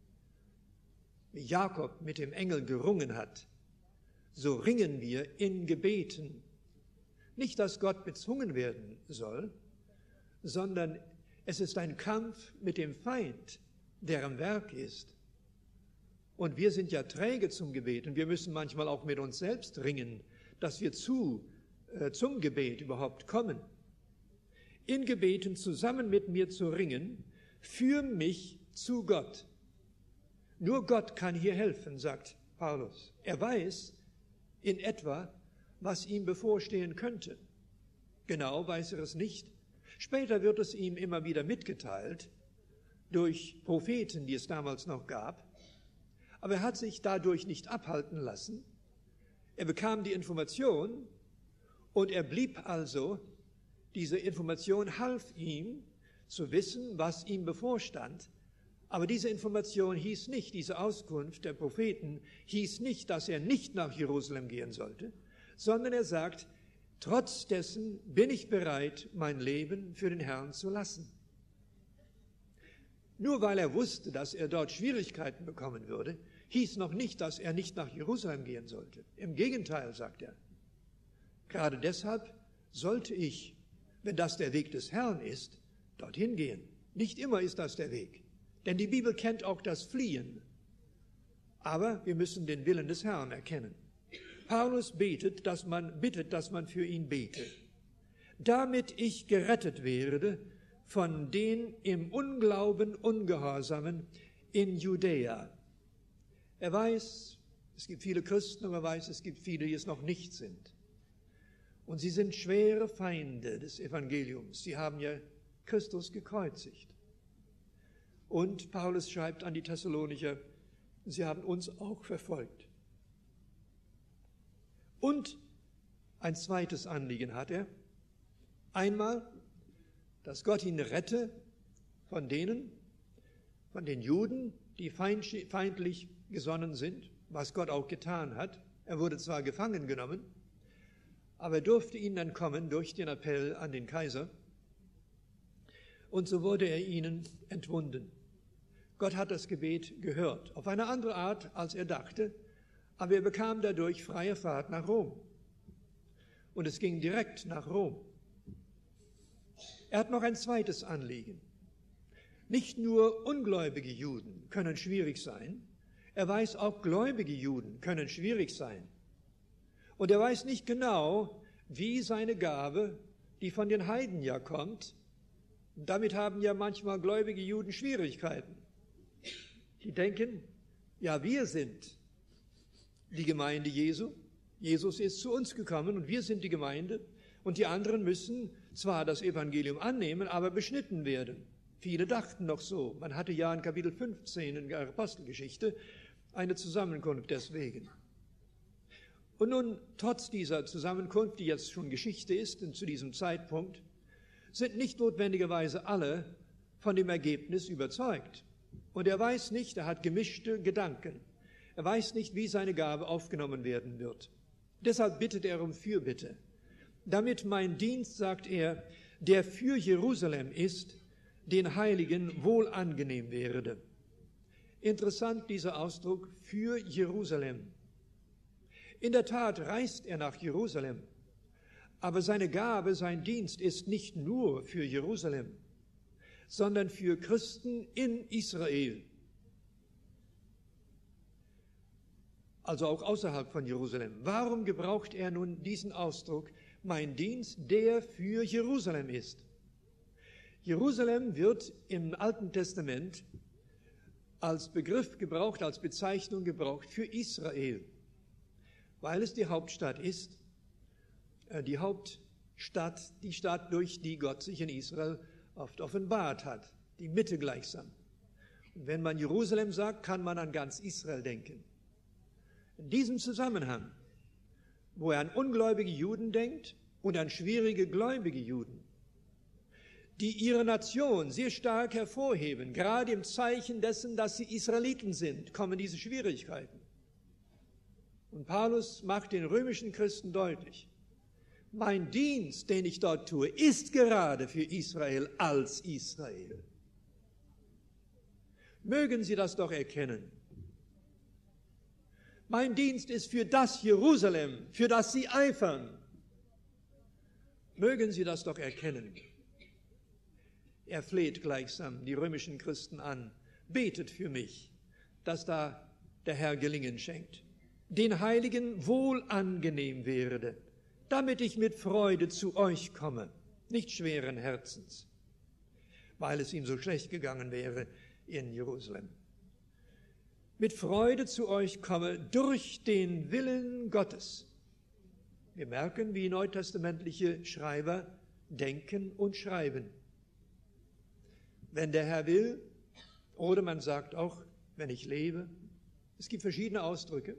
Wie Jakob mit dem Engel gerungen hat, so ringen wir in Gebeten. Nicht, dass Gott bezwungen werden soll, sondern es ist ein Kampf mit dem Feind, der am Werk ist. Und wir sind ja träge zum Gebet und wir müssen manchmal auch mit uns selbst ringen, dass wir zum Gebet überhaupt kommen. In Gebeten zusammen mit mir zu ringen, für mich zu Gott. Nur Gott kann hier helfen, sagt Paulus. Er weiß in etwa, was ihm bevorstehen könnte. Genau weiß er es nicht. Später wird es ihm immer wieder mitgeteilt, durch Propheten, die es damals noch gab. Aber er hat sich dadurch nicht abhalten lassen. Er bekam die Information und er blieb also, diese Information half ihm zu wissen, was ihm bevorstand. Aber diese Information hieß nicht, diese Auskunft der Propheten hieß nicht, dass er nicht nach Jerusalem gehen sollte, sondern er sagt, trotz dessen bin ich bereit, mein Leben für den Herrn zu lassen. Nur weil er wusste, dass er dort Schwierigkeiten bekommen würde, hieß noch nicht, dass er nicht nach Jerusalem gehen sollte. Im Gegenteil, sagt er. Gerade deshalb sollte ich, wenn das der Weg des Herrn ist, dorthin gehen. Nicht immer ist das der Weg, denn die Bibel kennt auch das Fliehen. Aber wir müssen den Willen des Herrn erkennen. Paulus bittet, dass man für ihn bete, damit ich gerettet werde von den im Unglauben Ungehorsamen in Judäa. Er weiß, es gibt viele Christen, aber er weiß, es gibt viele, die es noch nicht sind. Und sie sind schwere Feinde des Evangeliums. Sie haben ja Christus gekreuzigt. Und Paulus schreibt an die Thessalonicher, sie haben uns auch verfolgt. Und ein zweites Anliegen hat er. Einmal, dass Gott ihn rette von den Juden, die feindlich gesonnen sind, was Gott auch getan hat. Er wurde zwar gefangen genommen, aber er durfte ihnen dann kommen durch den Appell an den Kaiser. Und so wurde er ihnen entwunden. Gott hat das Gebet gehört, auf eine andere Art, als er dachte, aber er bekam dadurch freie Fahrt nach Rom. Und es ging direkt nach Rom. Er hat noch ein zweites Anliegen. Nicht nur ungläubige Juden können schwierig sein, er weiß, auch gläubige Juden können schwierig sein. Und er weiß nicht genau, wie seine Gabe, die von den Heiden ja kommt, und damit haben ja manchmal gläubige Juden Schwierigkeiten. Die denken, ja, wir sind die Gemeinde Jesu. Jesus ist zu uns gekommen und wir sind die Gemeinde. Und die anderen müssen zwar das Evangelium annehmen, aber beschnitten werden. Viele dachten noch so. Man hatte ja in Kapitel 15 in der Apostelgeschichte eine Zusammenkunft deswegen. Und nun, trotz dieser Zusammenkunft, die jetzt schon Geschichte ist und zu diesem Zeitpunkt, sind nicht notwendigerweise alle von dem Ergebnis überzeugt. Und er weiß nicht, er hat gemischte Gedanken. Er weiß nicht, wie seine Gabe aufgenommen werden wird. Deshalb bittet er um Fürbitte. Damit mein Dienst, sagt er, der für Jerusalem ist, den Heiligen wohl angenehm werde. Interessant dieser Ausdruck, für Jerusalem. In der Tat reist er nach Jerusalem, aber seine Gabe, sein Dienst ist nicht nur für Jerusalem, sondern für Christen in Israel. Also auch außerhalb von Jerusalem. Warum gebraucht er nun diesen Ausdruck, mein Dienst, der für Jerusalem ist. Jerusalem wird im Alten Testament als Begriff gebraucht, als Bezeichnung gebraucht für Israel, weil es die Hauptstadt ist, die Stadt, durch die Gott sich in Israel oft offenbart hat, die Mitte gleichsam. Und wenn man Jerusalem sagt, kann man an ganz Israel denken. In diesem Zusammenhang, wo er an ungläubige Juden denkt und an schwierige gläubige Juden, die ihre Nation sehr stark hervorheben, gerade im Zeichen dessen, dass sie Israeliten sind, kommen diese Schwierigkeiten. Und Paulus macht den römischen Christen deutlich, mein Dienst, den ich dort tue, ist gerade für Israel als Israel. Mögen Sie das doch erkennen. Mein Dienst ist für das Jerusalem, für das Sie eifern. Mögen Sie das doch erkennen. Er fleht gleichsam die römischen Christen an, betet für mich, dass da der Herr Gelingen schenkt, den Heiligen wohl angenehm werde, damit ich mit Freude zu euch komme, nicht schweren Herzens, weil es ihm so schlecht gegangen wäre in Jerusalem. Mit Freude zu euch komme durch den Willen Gottes. Wir merken, wie neutestamentliche Schreiber denken und schreiben. Wenn der Herr will, oder man sagt auch, wenn ich lebe. Es gibt verschiedene Ausdrücke.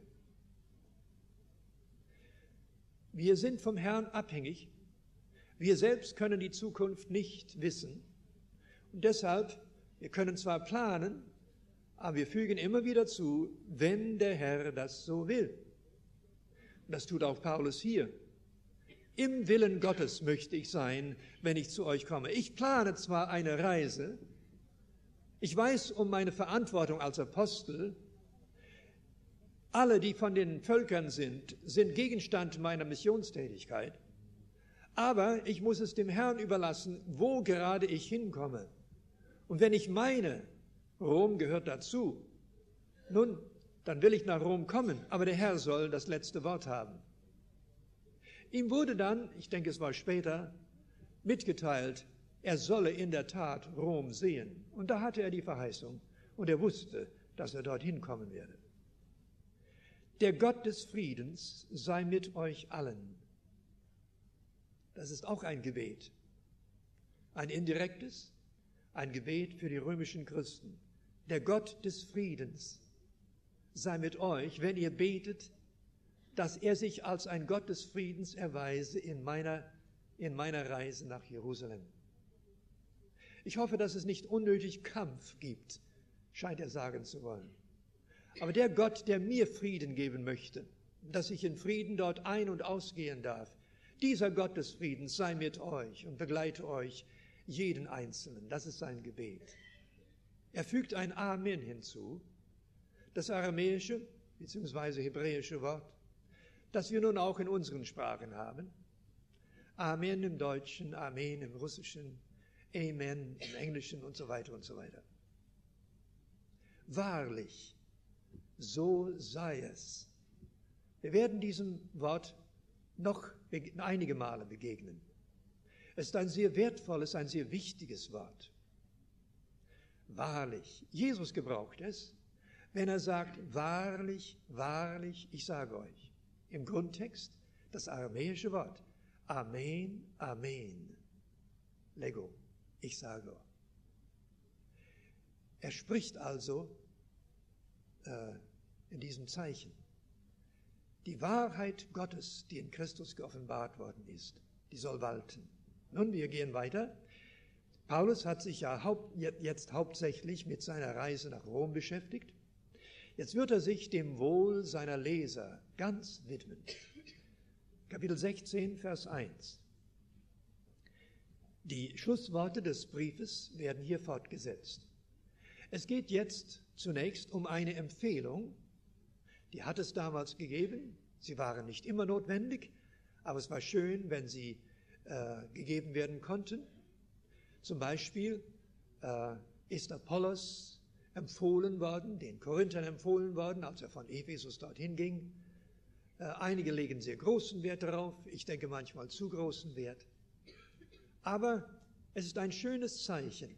Wir sind vom Herrn abhängig. Wir selbst können die Zukunft nicht wissen. Und deshalb, wir können zwar planen, aber wir fügen immer wieder zu, wenn der Herr das so will. Und das tut auch Paulus hier. Im Willen Gottes möchte ich sein, wenn ich zu euch komme. Ich plane zwar eine Reise, ich weiß um meine Verantwortung als Apostel, alle, die von den Völkern sind Gegenstand meiner Missionstätigkeit, aber ich muss es dem Herrn überlassen, wo gerade ich hinkomme. Und wenn ich meine, Rom gehört dazu, nun, dann will ich nach Rom kommen, aber der Herr soll das letzte Wort haben. Ihm wurde dann, ich denke es war später, mitgeteilt, er solle in der Tat Rom sehen. Und da hatte er die Verheißung und er wusste, dass er dorthin kommen werde. Der Gott des Friedens sei mit euch allen. Das ist auch ein Gebet. Ein indirektes, ein Gebet für die römischen Christen. Der Gott des Friedens sei mit euch, wenn ihr betet, dass er sich als ein Gott des Friedens erweise in meiner Reise nach Jerusalem. Ich hoffe, dass es nicht unnötig Kampf gibt, scheint er sagen zu wollen. Aber der Gott, der mir Frieden geben möchte, dass ich in Frieden dort ein- und ausgehen darf, dieser Gott des Friedens sei mit euch und begleite euch, jeden Einzelnen. Das ist sein Gebet. Er fügt ein Amen hinzu, das aramäische bzw. hebräische Wort, das wir nun auch in unseren Sprachen haben. Amen im Deutschen, Amen im Russischen, Amen im Englischen und so weiter und so weiter. Wahrlich, so sei es. Wir werden diesem Wort noch einige Male begegnen. Es ist ein sehr wertvolles, ein sehr wichtiges Wort. Wahrlich. Jesus gebraucht es, wenn er sagt, wahrlich, wahrlich, ich sage euch. Im Grundtext das aramäische Wort. Amen, Amen. Lego, ich sage euch. Er spricht also in diesem Zeichen. Die Wahrheit Gottes, die in Christus geoffenbart worden ist, die soll walten. Nun, wir gehen weiter. Paulus hat sich ja jetzt hauptsächlich mit seiner Reise nach Rom beschäftigt. Jetzt wird er sich dem Wohl seiner Leser ganz widmen. Kapitel 16, Vers 1. Die Schlussworte des Briefes werden hier fortgesetzt. Es geht jetzt zunächst um eine Empfehlung, die hat es damals gegeben. Sie waren nicht immer notwendig, aber es war schön, wenn sie gegeben werden konnten. Zum Beispiel ist Apollos empfohlen worden, den Korinthern empfohlen worden, als er von Ephesus dorthin ging. Einige legen sehr großen Wert darauf, ich denke manchmal zu großen Wert. Aber es ist ein schönes Zeichen,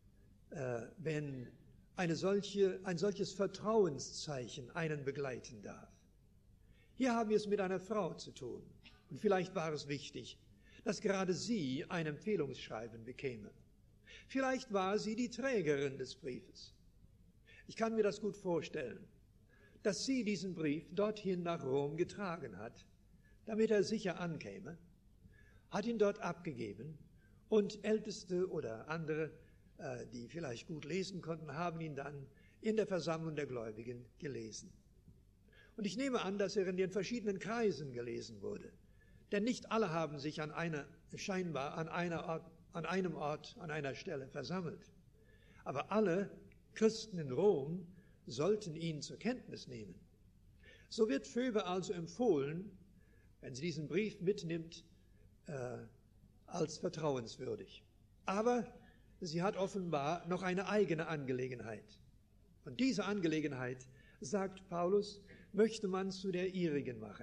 wenn ein solches Vertrauenszeichen einen begleiten darf. Hier haben wir es mit einer Frau zu tun. Und vielleicht war es wichtig, dass gerade sie ein Empfehlungsschreiben bekäme. Vielleicht war sie die Trägerin des Briefes. Ich kann mir das gut vorstellen, dass sie diesen Brief dorthin nach Rom getragen hat, damit er sicher ankäme, hat ihn dort abgegeben und Älteste oder andere, die vielleicht gut lesen konnten, haben ihn dann in der Versammlung der Gläubigen gelesen. Und ich nehme an, dass er in den verschiedenen Kreisen gelesen wurde. Denn nicht alle haben sich scheinbar an einem Ort, an einer Stelle versammelt. Aber alle Christen in Rom sollten ihn zur Kenntnis nehmen. So wird Phoebe also empfohlen, wenn sie diesen Brief mitnimmt, als vertrauenswürdig. Aber sie hat offenbar noch eine eigene Angelegenheit. Und diese Angelegenheit, sagt Paulus, möchte man zu der ihrigen machen.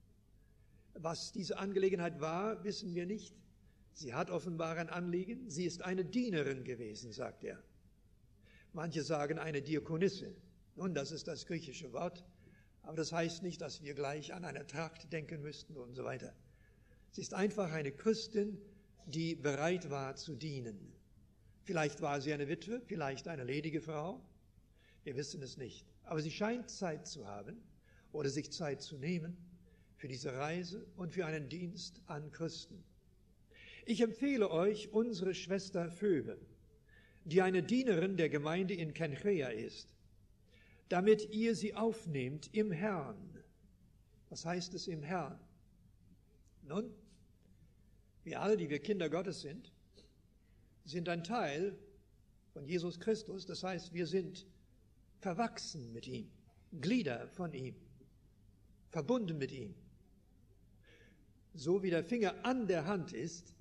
Was diese Angelegenheit war, wissen wir nicht. Sie hat offenbar ein Anliegen. Sie ist eine Dienerin gewesen, sagt er. Manche sagen eine Diakonisse. Nun, das ist das griechische Wort, aber das heißt nicht, dass wir gleich an eine Tracht denken müssten und so weiter. Sie ist einfach eine Christin, die bereit war zu dienen. Vielleicht war sie eine Witwe, vielleicht eine ledige Frau. Wir wissen es nicht. Aber sie scheint Zeit zu haben oder sich Zeit zu nehmen für diese Reise und für einen Dienst an Christen. Ich empfehle euch unsere Schwester Phoebe, die eine Dienerin der Gemeinde in Kenchrea ist, damit ihr sie aufnehmt im Herrn. Was heißt es im Herrn? Nun, wir alle, die wir Kinder Gottes sind ein Teil von Jesus Christus. Das heißt, wir sind verwachsen mit ihm, Glieder von ihm, verbunden mit ihm. So wie der Finger an der Hand ist,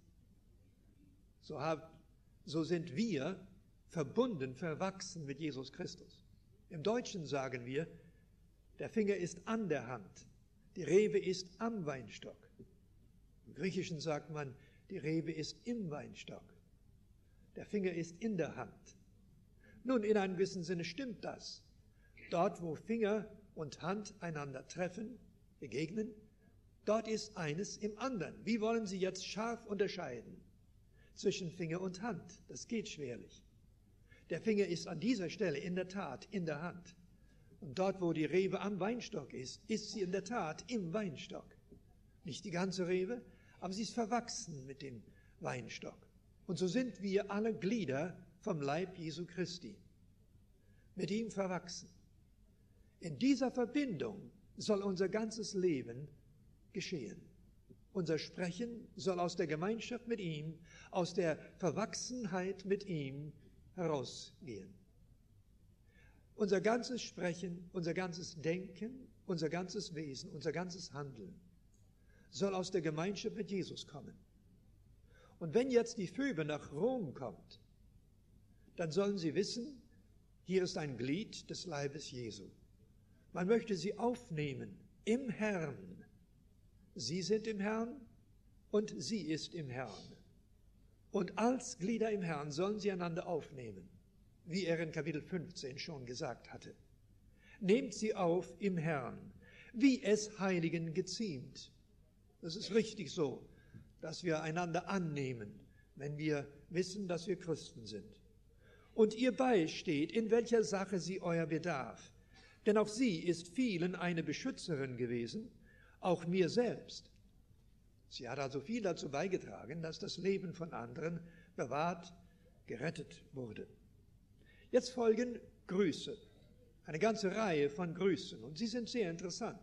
so sind wir verbunden, verwachsen mit Jesus Christus. Im Deutschen sagen wir, der Finger ist an der Hand, die Rebe ist am Weinstock. Im Griechischen sagt man, die Rebe ist im Weinstock. Der Finger ist in der Hand. Nun, in einem gewissen Sinne stimmt das. Dort, wo Finger und Hand einander treffen, begegnen, dort ist eines im anderen. Wie wollen Sie jetzt scharf unterscheiden zwischen Finger und Hand? Das geht schwerlich. Der Finger ist an dieser Stelle in der Tat in der Hand. Und dort, wo die Rebe am Weinstock ist sie in der Tat im Weinstock. Nicht die ganze Rebe, aber sie ist verwachsen mit dem Weinstock. Und so sind wir alle Glieder vom Leib Jesu Christi, mit ihm verwachsen. In dieser Verbindung soll unser ganzes Leben geschehen. Unser Sprechen soll aus der Gemeinschaft mit ihm, aus der Verwachsenheit mit ihm herausgehen. Unser ganzes Sprechen, unser ganzes Denken, unser ganzes Wesen, unser ganzes Handeln soll aus der Gemeinschaft mit Jesus kommen. Und wenn jetzt die Phoebe nach Rom kommt, dann sollen sie wissen, hier ist ein Glied des Leibes Jesu. Man möchte sie aufnehmen im Herrn. Sie sind im Herrn und sie ist im Herrn. Und als Glieder im Herrn sollen sie einander aufnehmen, wie er in Kapitel 15 schon gesagt hatte. Nehmt sie auf im Herrn, wie es Heiligen geziemt. Das ist richtig so, dass wir einander annehmen, wenn wir wissen, dass wir Christen sind. Und ihr beisteht, in welcher Sache sie euer bedarf. Denn auch sie ist vielen eine Beschützerin gewesen, auch mir selbst. Sie hat also viel dazu beigetragen, dass das Leben von anderen bewahrt, gerettet wurde. Jetzt folgen Grüße, eine ganze Reihe von Grüßen, und sie sind sehr interessant.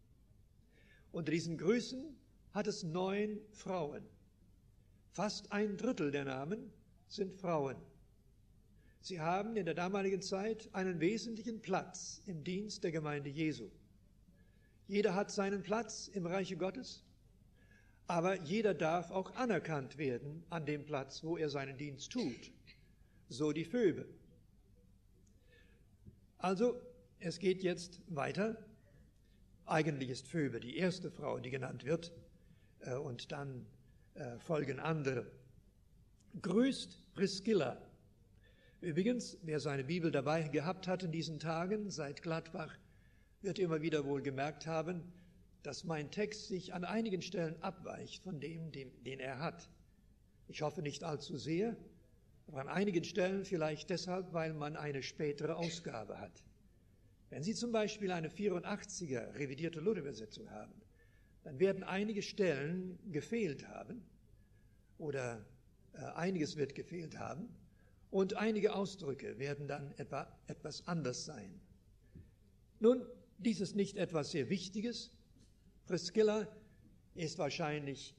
Unter diesen Grüßen hat es 9 Frauen. Fast 1/3 der Namen sind Frauen. Sie haben in der damaligen Zeit einen wesentlichen Platz im Dienst der Gemeinde Jesu. Jeder hat seinen Platz im Reiche Gottes, aber jeder darf auch anerkannt werden an dem Platz, wo er seinen Dienst tut. So die Phoebe. Also, es geht jetzt weiter. Eigentlich ist Phoebe die erste Frau, die genannt wird, und dann folgen andere. Grüßt Priscilla. Übrigens, wer seine Bibel dabei gehabt hat in diesen Tagen, seit Gladbach, wird immer wieder wohl gemerkt haben, dass mein Text sich an einigen Stellen abweicht von dem, den er hat. Ich hoffe nicht allzu sehr, aber an einigen Stellen vielleicht deshalb, weil man eine spätere Ausgabe hat. Wenn Sie zum Beispiel eine 84er revidierte Luther-Übersetzung haben, dann werden einige Stellen gefehlt haben oder einiges wird gefehlt haben und einige Ausdrücke werden dann etwas anders sein. Nun, dies ist nicht etwas sehr Wichtiges. Priscilla ist wahrscheinlich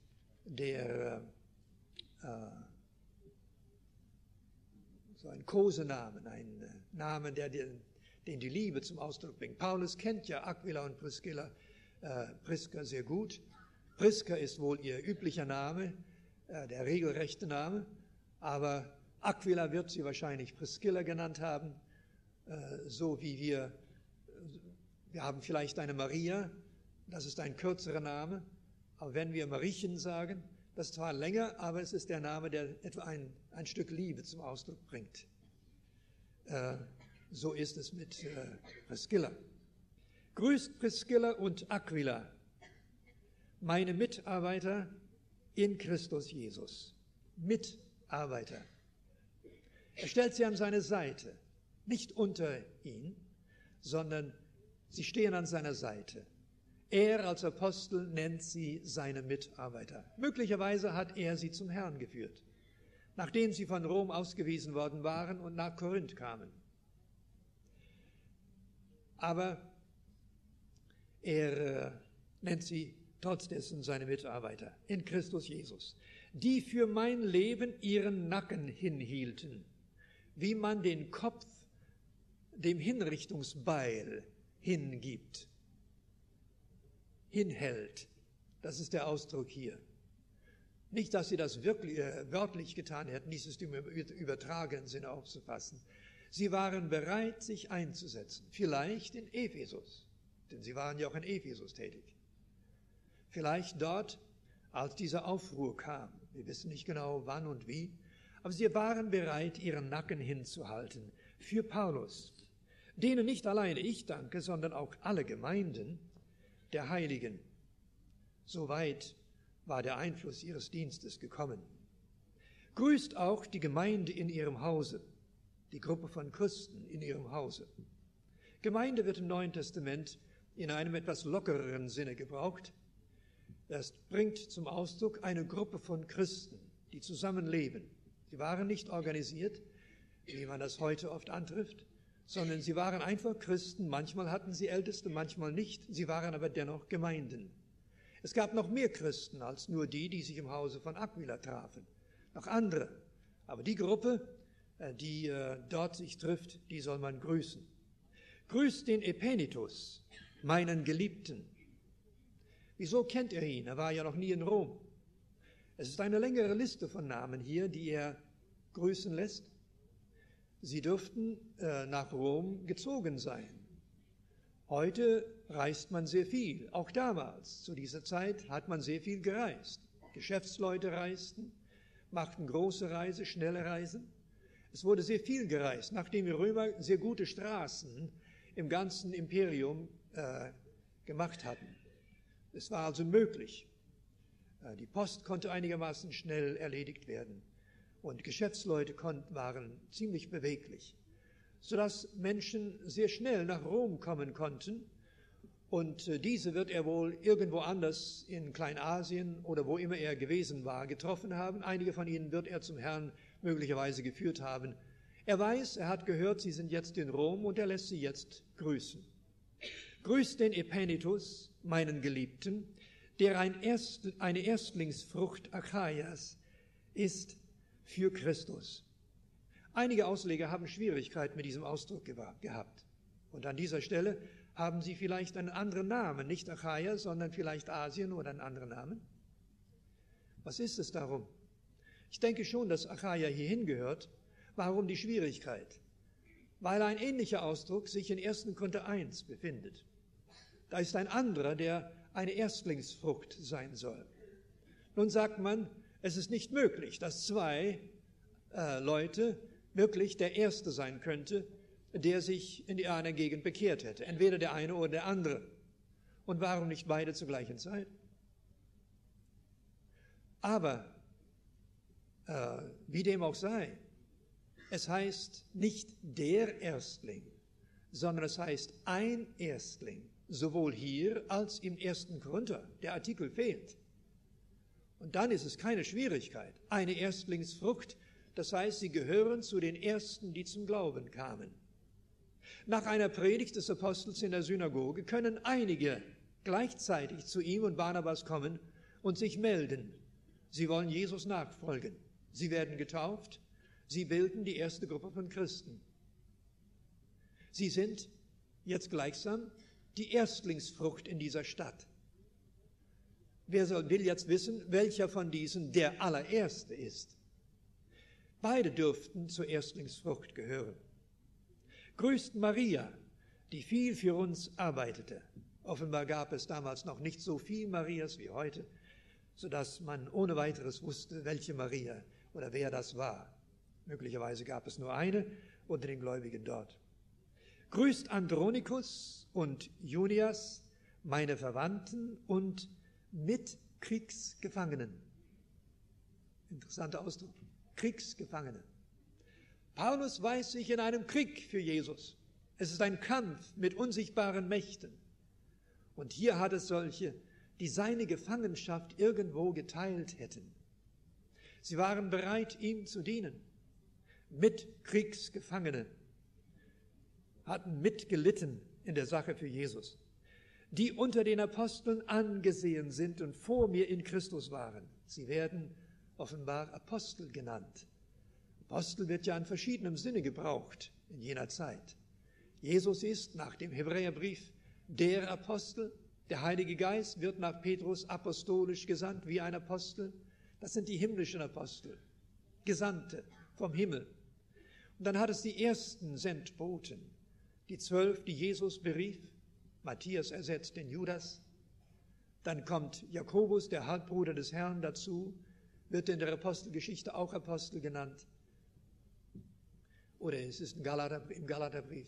so ein Kosenamen, ein Name, den die Liebe zum Ausdruck bringt. Paulus kennt ja Aquila und Priska sehr gut. Priska ist wohl ihr üblicher Name, der regelrechte Name, aber Aquila wird sie wahrscheinlich Priscilla genannt haben, so wie wir haben vielleicht eine Maria, das ist ein kürzerer Name, aber wenn wir Mariechen sagen, das ist zwar länger, aber es ist der Name, der etwa ein Stück Liebe zum Ausdruck bringt. So ist es mit Priscilla. Grüßt Priscilla und Aquila, meine Mitarbeiter in Christus Jesus. Mitarbeiter. Er stellt sie an seine Seite, nicht unter ihn, sondern sie stehen an seiner Seite. Er als Apostel nennt sie seine Mitarbeiter. Möglicherweise hat er sie zum Herrn geführt, nachdem sie von Rom ausgewiesen worden waren und nach Korinth kamen. Aber er nennt sie trotz dessen seine Mitarbeiter in Christus Jesus, die für mein Leben ihren Nacken hinhielten, wie man den Kopf dem Hinrichtungsbeil hingibt, hinhält. Das ist der Ausdruck hier. Nicht, dass sie das wirklich wörtlich getan hätten, dies ist im übertragenen Sinne aufzufassen. Sie waren bereit, sich einzusetzen, vielleicht in Ephesus, denn sie waren ja auch in Ephesus tätig. Vielleicht dort, als dieser Aufruhr kam. Wir wissen nicht genau, wann und wie, aber sie waren bereit, ihren Nacken hinzuhalten für Paulus, denen nicht alleine ich danke, sondern auch alle Gemeinden der Heiligen. Soweit war der Einfluss ihres Dienstes gekommen. Grüßt auch die Gemeinde in ihrem Hause, die Gruppe von Christen in ihrem Hause. Gemeinde wird im Neuen Testament in einem etwas lockereren Sinne gebraucht. Das bringt zum Ausdruck eine Gruppe von Christen, die zusammenleben. Sie waren nicht organisiert, wie man das heute oft antrifft, sondern sie waren einfach Christen. Manchmal hatten sie Älteste, manchmal nicht. Sie waren aber dennoch Gemeinden. Es gab noch mehr Christen als nur die sich im Hause von Aquila trafen. Noch andere. Aber die Gruppe, die dort sich trifft, die soll man grüßen. Grüßt den Epaenetus, meinen Geliebten. Wieso kennt er ihn? Er war ja noch nie in Rom. Es ist eine längere Liste von Namen hier, die er grüßen lässt. Sie dürften nach Rom gezogen sein. Heute reist man sehr viel. Auch damals, zu dieser Zeit, hat man sehr viel gereist. Geschäftsleute reisten, machten große Reisen, schnelle Reisen. Es wurde sehr viel gereist, nachdem die Römer sehr gute Straßen im ganzen Imperium gemacht hatten. Es war also möglich. Die Post konnte einigermaßen schnell erledigt werden und Geschäftsleute waren ziemlich beweglich, sodass Menschen sehr schnell nach Rom kommen konnten. Und diese wird er wohl irgendwo anders in Kleinasien oder wo immer er gewesen war, getroffen haben. Einige von ihnen wird er zum Herrn möglicherweise geführt haben. Er weiß, er hat gehört, sie sind jetzt in Rom und er lässt sie jetzt grüßen. Grüßt den Epaenetus, meinen Geliebten, der eine Erstlingsfrucht Achaias ist für Christus. Einige Ausleger haben Schwierigkeiten mit diesem Ausdruck gehabt. Und an dieser Stelle haben sie vielleicht einen anderen Namen, nicht Achaia, sondern vielleicht Asien oder einen anderen Namen. Was ist es darum? Ich denke schon, dass Achaia hierhin gehört. Warum die Schwierigkeit? Weil ein ähnlicher Ausdruck sich in 1. Korinther 1 befindet. Da ist ein anderer, der eine Erstlingsfrucht sein soll. Nun sagt man, es ist nicht möglich, dass zwei Leute wirklich der Erste sein könnte, der sich in einer Gegend bekehrt hätte. Entweder der eine oder der andere. Und warum nicht beide zur gleichen Zeit? Aber wie dem auch sei, es heißt nicht der Erstling, sondern es heißt ein Erstling, sowohl hier als im 1. Korinther. Der Artikel fehlt. Und dann ist es keine Schwierigkeit. Eine Erstlingsfrucht, das heißt, sie gehören zu den Ersten, die zum Glauben kamen. Nach einer Predigt des Apostels in der Synagoge können einige gleichzeitig zu ihm und Barnabas kommen und sich melden. Sie wollen Jesus nachfolgen. Sie werden getauft. Sie bilden die erste Gruppe von Christen. Sie sind jetzt gleichsam die Erstlingsfrucht in dieser Stadt. Will jetzt wissen, welcher von diesen der allererste ist? Beide dürften zur Erstlingsfrucht gehören. Grüßt Maria, die viel für uns arbeitete. Offenbar gab es damals noch nicht so viel Marias wie heute, sodass man ohne weiteres wusste, welche Maria oder wer das war. Möglicherweise gab es nur eine unter den Gläubigen dort. Grüßt Andronikus und Junias, meine Verwandten und Mitkriegsgefangenen. Interessanter Ausdruck. Kriegsgefangene. Paulus weiß sich in einem Krieg für Jesus. Es ist ein Kampf mit unsichtbaren Mächten. Und hier hat es solche, die seine Gefangenschaft irgendwo geteilt hätten. Sie waren bereit, ihm zu dienen. Mitkriegsgefangene hatten mitgelitten in der Sache für Jesus, die unter den Aposteln angesehen sind und vor mir in Christus waren. Sie werden offenbar Apostel genannt. Apostel wird ja in verschiedenem Sinne gebraucht in jener Zeit. Jesus ist nach dem Hebräerbrief der Apostel. Der Heilige Geist wird nach Petrus apostolisch gesandt wie ein Apostel. Das sind die himmlischen Apostel, Gesandte vom Himmel. Und dann hat es die ersten Sendboten, die 12, die Jesus berief. Matthias ersetzt den Judas. Dann kommt Jakobus, der Halbbruder des Herrn, dazu, wird in der Apostelgeschichte auch Apostel genannt. Oder es ist im Galaterbrief.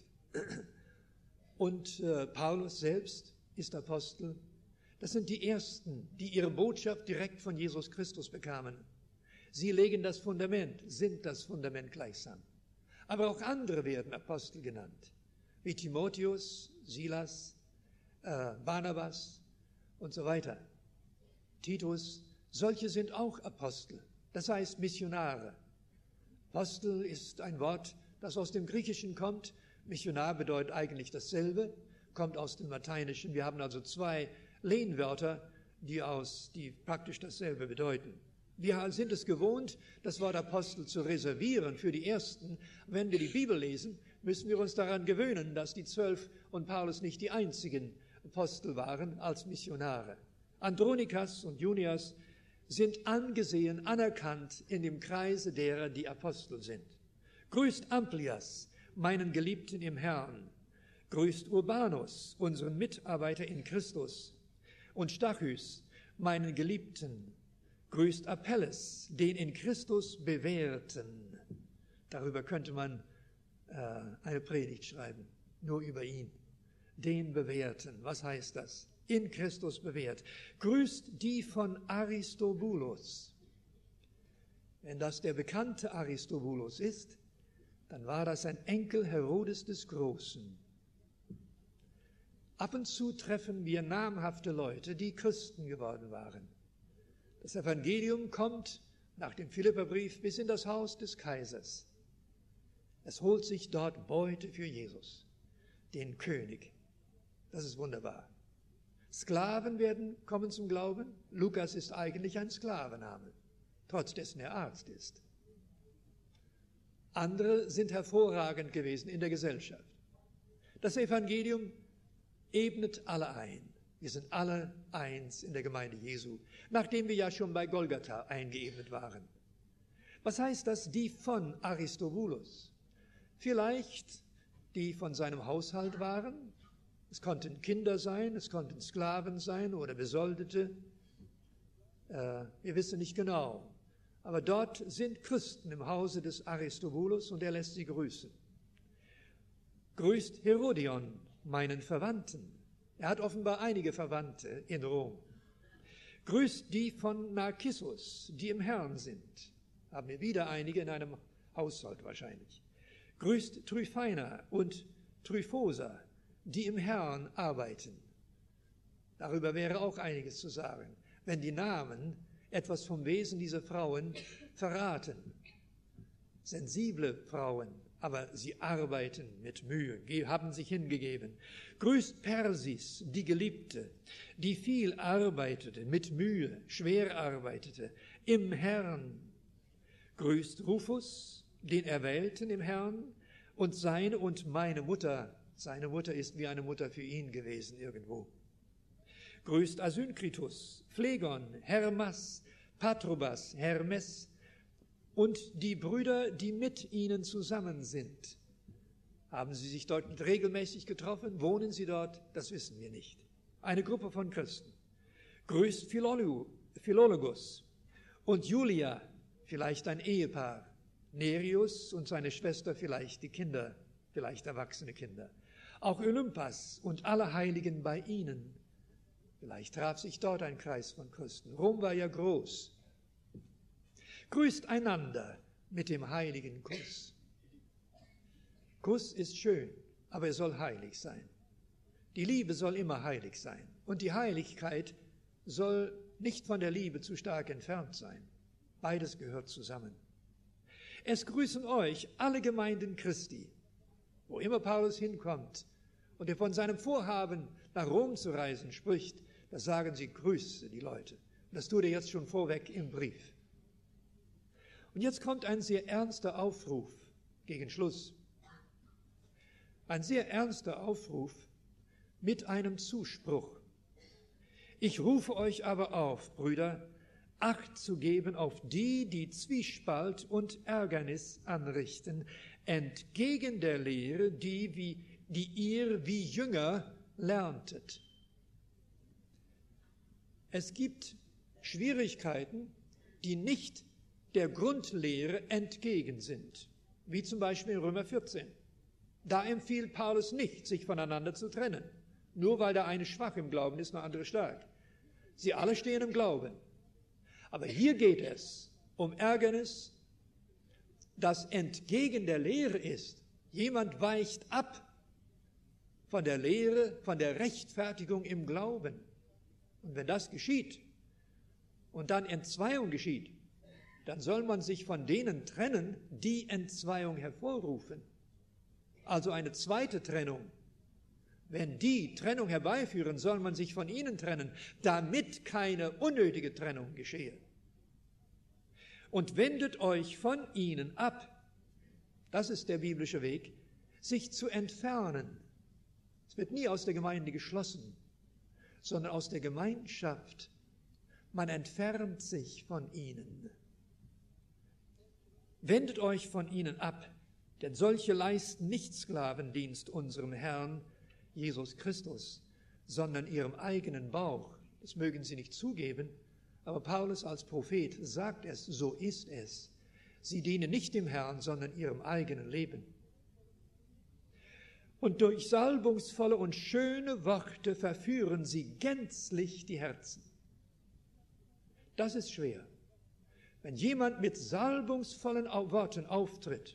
Und Paulus selbst ist Apostel. Das sind die Ersten, die ihre Botschaft direkt von Jesus Christus bekamen. Sie legen das Fundament, sind das Fundament gleichsam. Aber auch andere werden Apostel genannt, wie Timotheus, Silas, Barnabas und so weiter. Titus, solche sind auch Apostel, das heißt Missionare. Apostel ist ein Wort, das aus dem Griechischen kommt. Missionar bedeutet eigentlich dasselbe, kommt aus dem Lateinischen. Wir haben also zwei Lehnwörter, die praktisch dasselbe bedeuten. Wir sind es gewohnt, das Wort Apostel zu reservieren für die Ersten. Wenn wir die Bibel lesen, müssen wir uns daran gewöhnen, dass die 12 und Paulus nicht die einzigen Apostel waren als Missionare. Andronikas und Junias sind angesehen, anerkannt in dem Kreise derer, die Apostel sind. Grüßt Amplias, meinen Geliebten im Herrn. Grüßt Urbanus, unseren Mitarbeiter in Christus. Und Stachys, meinen Geliebten. Grüßt Apelles, den in Christus Bewährten. Darüber könnte man eine Predigt schreiben, nur über ihn. Den Bewährten, was heißt das? In Christus bewährt. Grüßt die von Aristobulus. Wenn das der bekannte Aristobulus ist, dann war das ein Enkel Herodes des Großen. Ab und zu treffen wir namhafte Leute, die Christen geworden waren. Das Evangelium kommt nach dem Philipperbrief bis in das Haus des Kaisers. Es holt sich dort Beute für Jesus, den König. Das ist wunderbar. Sklaven kommen zum Glauben. Lukas ist eigentlich ein Sklavenname, trotz dessen er Arzt ist. Andere sind hervorragend gewesen in der Gesellschaft. Das Evangelium ebnet alle ein. Wir sind alle eins in der Gemeinde Jesu, nachdem wir ja schon bei Golgatha eingeebnet waren. Was heißt das, die von Aristobulus? Vielleicht die von seinem Haushalt waren, Es konnten Kinder sein, es konnten Sklaven sein oder Besoldete. Wir wissen nicht genau. Aber dort sind Christen im Hause des Aristobulus und er lässt sie grüßen. Grüßt Herodion, meinen Verwandten. Er hat offenbar einige Verwandte in Rom. Grüßt die von Narkissus, die im Herrn sind. Haben wir wieder einige in einem Haushalt wahrscheinlich. Grüßt Tryphena und Tryphosa, die im Herrn arbeiten. Darüber wäre auch einiges zu sagen, wenn die Namen etwas vom Wesen dieser Frauen verraten. Sensible Frauen, aber sie arbeiten mit Mühe, haben sich hingegeben. Grüßt Persis, die Geliebte, die viel arbeitete, mit Mühe, schwer arbeitete, im Herrn. Grüßt Rufus, den Erwählten im Herrn, und seine und meine Mutter. Seine Mutter ist wie eine Mutter für ihn gewesen irgendwo. Grüßt Asynkritus, Phlegon, Hermas, Patrobas, Hermes und die Brüder, die mit ihnen zusammen sind. Haben sie sich dort regelmäßig getroffen? Wohnen sie dort? Das wissen wir nicht. Eine Gruppe von Christen. Grüßt Philologus und Julia, vielleicht ein Ehepaar. Nereus und seine Schwester, vielleicht die Kinder, vielleicht erwachsene Kinder. Auch Olympas und alle Heiligen bei ihnen. Vielleicht traf sich dort ein Kreis von Christen. Rom war ja groß. Grüßt einander mit dem heiligen Kuss. Kuss ist schön, aber er soll heilig sein. Die Liebe soll immer heilig sein. Und die Heiligkeit soll nicht von der Liebe zu stark entfernt sein. Beides gehört zusammen. Es grüßen euch alle Gemeinden Christi. Wo immer Paulus hinkommt und er von seinem Vorhaben, nach Rom zu reisen, spricht, da sagen sie, grüße die Leute. Und das tut er jetzt schon vorweg im Brief. Und jetzt kommt ein sehr ernster Aufruf gegen Schluss. Ein sehr ernster Aufruf mit einem Zuspruch. Ich rufe euch aber auf, Brüder, Acht zu geben auf die, die Zwiespalt und Ärgernis anrichten, entgegen der Lehre, die ihr wie Jünger lerntet. Es gibt Schwierigkeiten, die nicht der Grundlehre entgegen sind, wie zum Beispiel in Römer 14. Da empfiehlt Paulus nicht, sich voneinander zu trennen, nur weil der eine schwach im Glauben ist, der andere stark. Sie alle stehen im Glauben. Aber hier geht es um Ärgernis, das entgegen der Lehre ist. Jemand weicht ab von der Lehre, von der Rechtfertigung im Glauben. Und wenn das geschieht und dann Entzweiung geschieht, dann soll man sich von denen trennen, die Entzweiung hervorrufen. Also eine zweite Trennung. Wenn die Trennung herbeiführen, soll man sich von ihnen trennen, damit keine unnötige Trennung geschehe. Und wendet euch von ihnen ab. Das ist der biblische Weg, sich zu entfernen. Es wird nie aus der Gemeinde geschlossen, sondern aus der Gemeinschaft. Man entfernt sich von ihnen. Wendet euch von ihnen ab, denn solche leisten nicht Sklavendienst unserem Herrn, Jesus Christus, sondern ihrem eigenen Bauch. Das mögen sie nicht zugeben, aber Paulus als Prophet sagt es, so ist es. Sie dienen nicht dem Herrn, sondern ihrem eigenen Leben. Und durch salbungsvolle und schöne Worte verführen sie gänzlich die Herzen. Das ist schwer. Wenn jemand mit salbungsvollen Worten auftritt,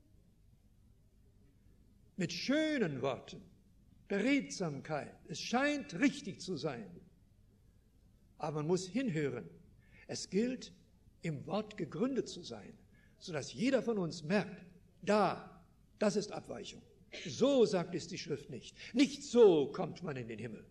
mit schönen Worten, Beredsamkeit, es scheint richtig zu sein, aber man muss hinhören. Es gilt, im Wort gegründet zu sein, sodass jeder von uns merkt, das ist Abweichung. So sagt es die Schrift nicht. Nicht so kommt man in den Himmel.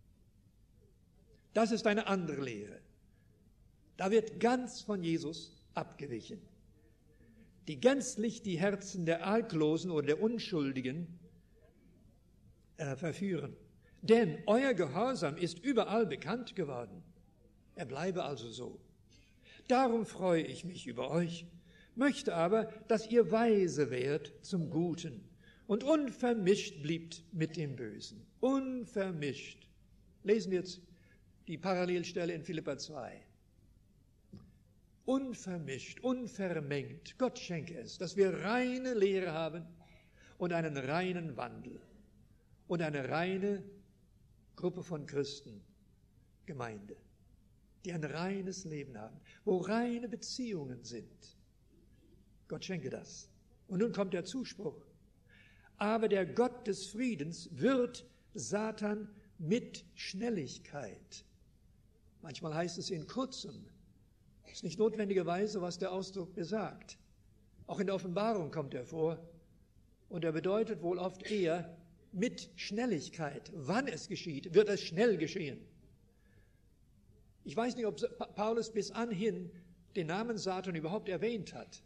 Das ist eine andere Lehre. Da wird ganz von Jesus abgewichen, die gänzlich die Herzen der Arglosen oder der Unschuldigen verführen. Denn euer Gehorsam ist überall bekannt geworden. Er bleibe also so. Darum freue ich mich über euch, möchte aber, dass ihr weise wärt zum Guten und unvermischt bliebt mit dem Bösen. unvermischt. Lesen wir jetzt die Parallelstelle in Philipper 2. Unvermischt, unvermengt. Gott schenke es, dass wir reine Lehre haben und einen reinen Wandel und eine reine Gruppe von Christen, Gemeinde, die ein reines Leben haben, wo reine Beziehungen sind. Gott schenke das. Und nun kommt der Zuspruch. Aber der Gott des Friedens wird Satan mit Schnelligkeit. Manchmal heißt es in kurzem. Das ist nicht notwendigerweise, was der Ausdruck besagt. Auch in der Offenbarung kommt er vor. Und er bedeutet wohl oft eher mit Schnelligkeit. Wann es geschieht, wird es schnell geschehen. Ich weiß nicht, ob Paulus bis anhin den Namen Satan überhaupt erwähnt hat.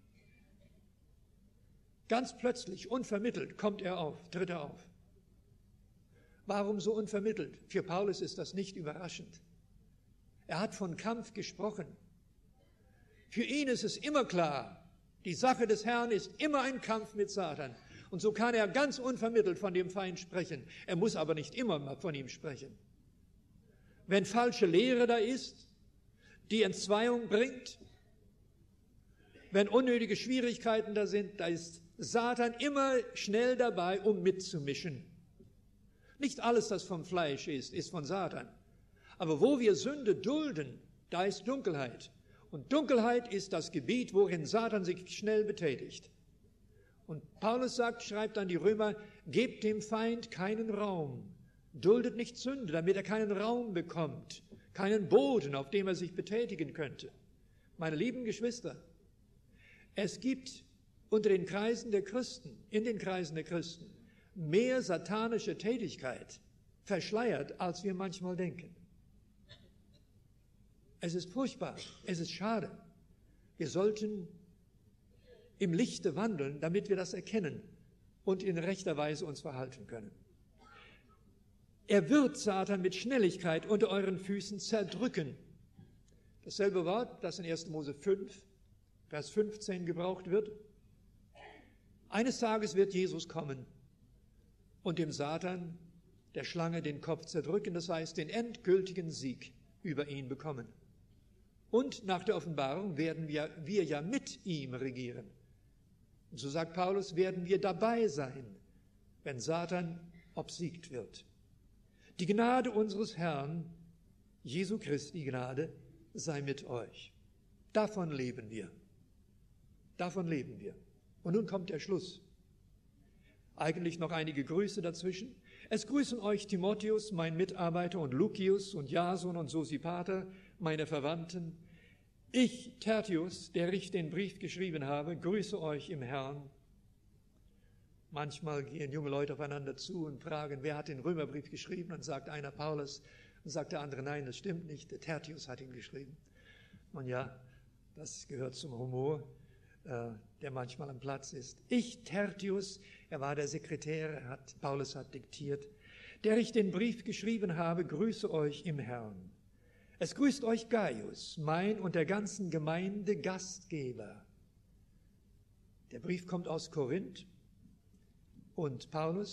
Ganz plötzlich, unvermittelt, tritt er auf. Warum so unvermittelt? Für Paulus ist das nicht überraschend. Er hat von Kampf gesprochen. Für ihn ist es immer klar, die Sache des Herrn ist immer ein Kampf mit Satan. Und so kann er ganz unvermittelt von dem Feind sprechen. Er muss aber nicht immer von ihm sprechen. Wenn falsche Lehre da ist, die Entzweiung bringt, wenn unnötige Schwierigkeiten da sind, da ist Satan immer schnell dabei, um mitzumischen. Nicht alles, das vom Fleisch ist von Satan. Aber wo wir Sünde dulden, da ist Dunkelheit. Und Dunkelheit ist das Gebiet, worin Satan sich schnell betätigt. Und Paulus schreibt an die Römer, gebt dem Feind keinen Raum. Duldet nicht Sünde, damit er keinen Raum bekommt, keinen Boden, auf dem er sich betätigen könnte. Meine lieben Geschwister, es gibt unter den Kreisen der Christen, in den Kreisen der Christen, mehr satanische Tätigkeit verschleiert, als wir manchmal denken. Es ist furchtbar, es ist schade. Wir sollten im Lichte wandeln, damit wir das erkennen und in rechter Weise uns verhalten können. Er wird Satan mit Schnelligkeit unter euren Füßen zerdrücken. Dasselbe Wort, das in 1. Mose 5, Vers 15 gebraucht wird. Eines Tages wird Jesus kommen und dem Satan, der Schlange, den Kopf zerdrücken, das heißt den endgültigen Sieg über ihn bekommen. Und nach der Offenbarung werden wir ja mit ihm regieren. Und so sagt Paulus, werden wir dabei sein, wenn Satan obsiegt wird. Die Gnade unseres Herrn, Jesu Christi Gnade, sei mit euch. Davon leben wir. Davon leben wir. Und nun kommt der Schluss. Eigentlich noch einige Grüße dazwischen. Es grüßen euch Timotheus, mein Mitarbeiter, und Lucius und Jason und Sosipater, meine Verwandten. Ich, Tertius, der ich den Brief geschrieben habe, grüße euch im Herrn. Manchmal gehen junge Leute aufeinander zu und fragen, wer hat den Römerbrief geschrieben? Und sagt einer Paulus, und sagt der andere, nein, das stimmt nicht, der Tertius hat ihn geschrieben. Und ja, das gehört zum Humor, der manchmal am Platz ist. Ich, Tertius, er war der Sekretär, Paulus hat diktiert, der ich den Brief geschrieben habe, grüße euch im Herrn. Es grüßt euch Gaius, mein und der ganzen Gemeinde Gastgeber. Der Brief kommt aus Korinth und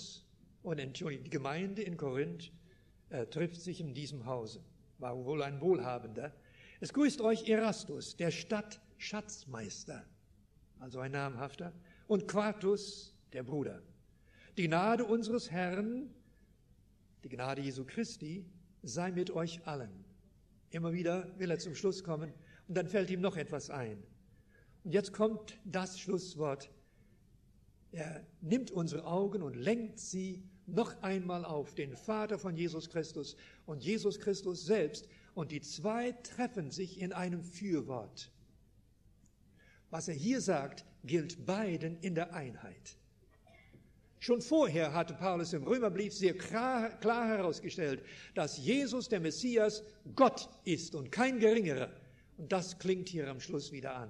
die Gemeinde in Korinth trifft sich in diesem Hause. War wohl ein Wohlhabender. Es grüßt euch Erastus, der Stadtschatzmeister, also ein namhafter, und Quartus, der Bruder. Die Gnade unseres Herrn, die Gnade Jesu Christi, sei mit euch allen. Immer wieder will er zum Schluss kommen und dann fällt ihm noch etwas ein. Und jetzt kommt das Schlusswort. Er nimmt unsere Augen und lenkt sie noch einmal auf den Vater von Jesus Christus und Jesus Christus selbst. Und die zwei treffen sich in einem Fürwort. Was er hier sagt, gilt beiden in der Einheit. Schon vorher hatte Paulus im Römerbrief sehr klar herausgestellt, dass Jesus, der Messias, Gott ist und kein Geringerer. Und das klingt hier am Schluss wieder an.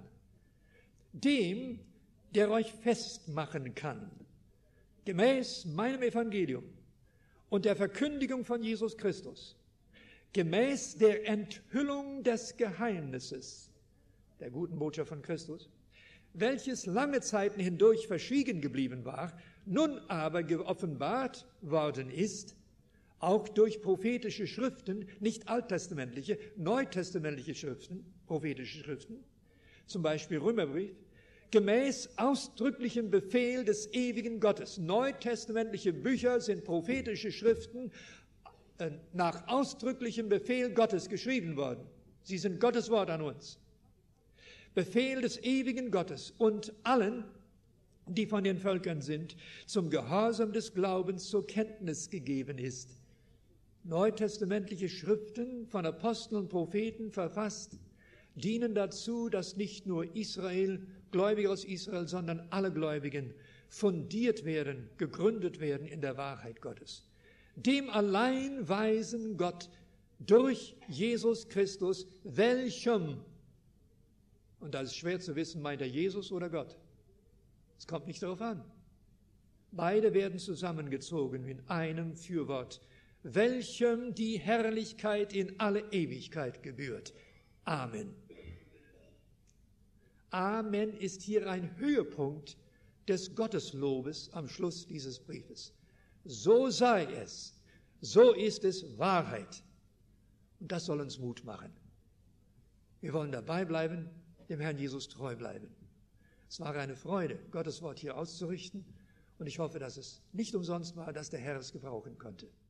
Dem, der euch festmachen kann, gemäß meinem Evangelium und der Verkündigung von Jesus Christus, gemäß der Enthüllung des Geheimnisses, der guten Botschaft von Christus, welches lange Zeiten hindurch verschwiegen geblieben war, nun aber geoffenbart worden ist, auch durch prophetische Schriften, nicht alttestamentliche, neutestamentliche Schriften, prophetische Schriften, zum Beispiel Römerbrief, gemäß ausdrücklichem Befehl des ewigen Gottes. Neutestamentliche Bücher sind prophetische Schriften nach ausdrücklichem Befehl Gottes geschrieben worden. Sie sind Gottes Wort an uns. Befehl des ewigen Gottes und allen, die von den Völkern sind, zum Gehorsam des Glaubens zur Kenntnis gegeben ist. Neutestamentliche Schriften von Aposteln und Propheten verfasst, dienen dazu, dass nicht nur Israel, Gläubige aus Israel, sondern alle Gläubigen fundiert werden, gegründet werden in der Wahrheit Gottes. Dem allein weisen Gott durch Jesus Christus, welchem, und das ist schwer zu wissen, meint er Jesus oder Gott? Es kommt nicht darauf an. Beide werden zusammengezogen in einem Fürwort, welchem die Herrlichkeit in alle Ewigkeit gebührt. Amen. Amen ist hier ein Höhepunkt des Gotteslobes am Schluss dieses Briefes. So sei es, so ist es Wahrheit. Und das soll uns Mut machen. Wir wollen dabei bleiben, dem Herrn Jesus treu bleiben. Es war eine Freude, Gottes Wort hier auszurichten, und ich hoffe, dass es nicht umsonst war, dass der Herr es gebrauchen konnte.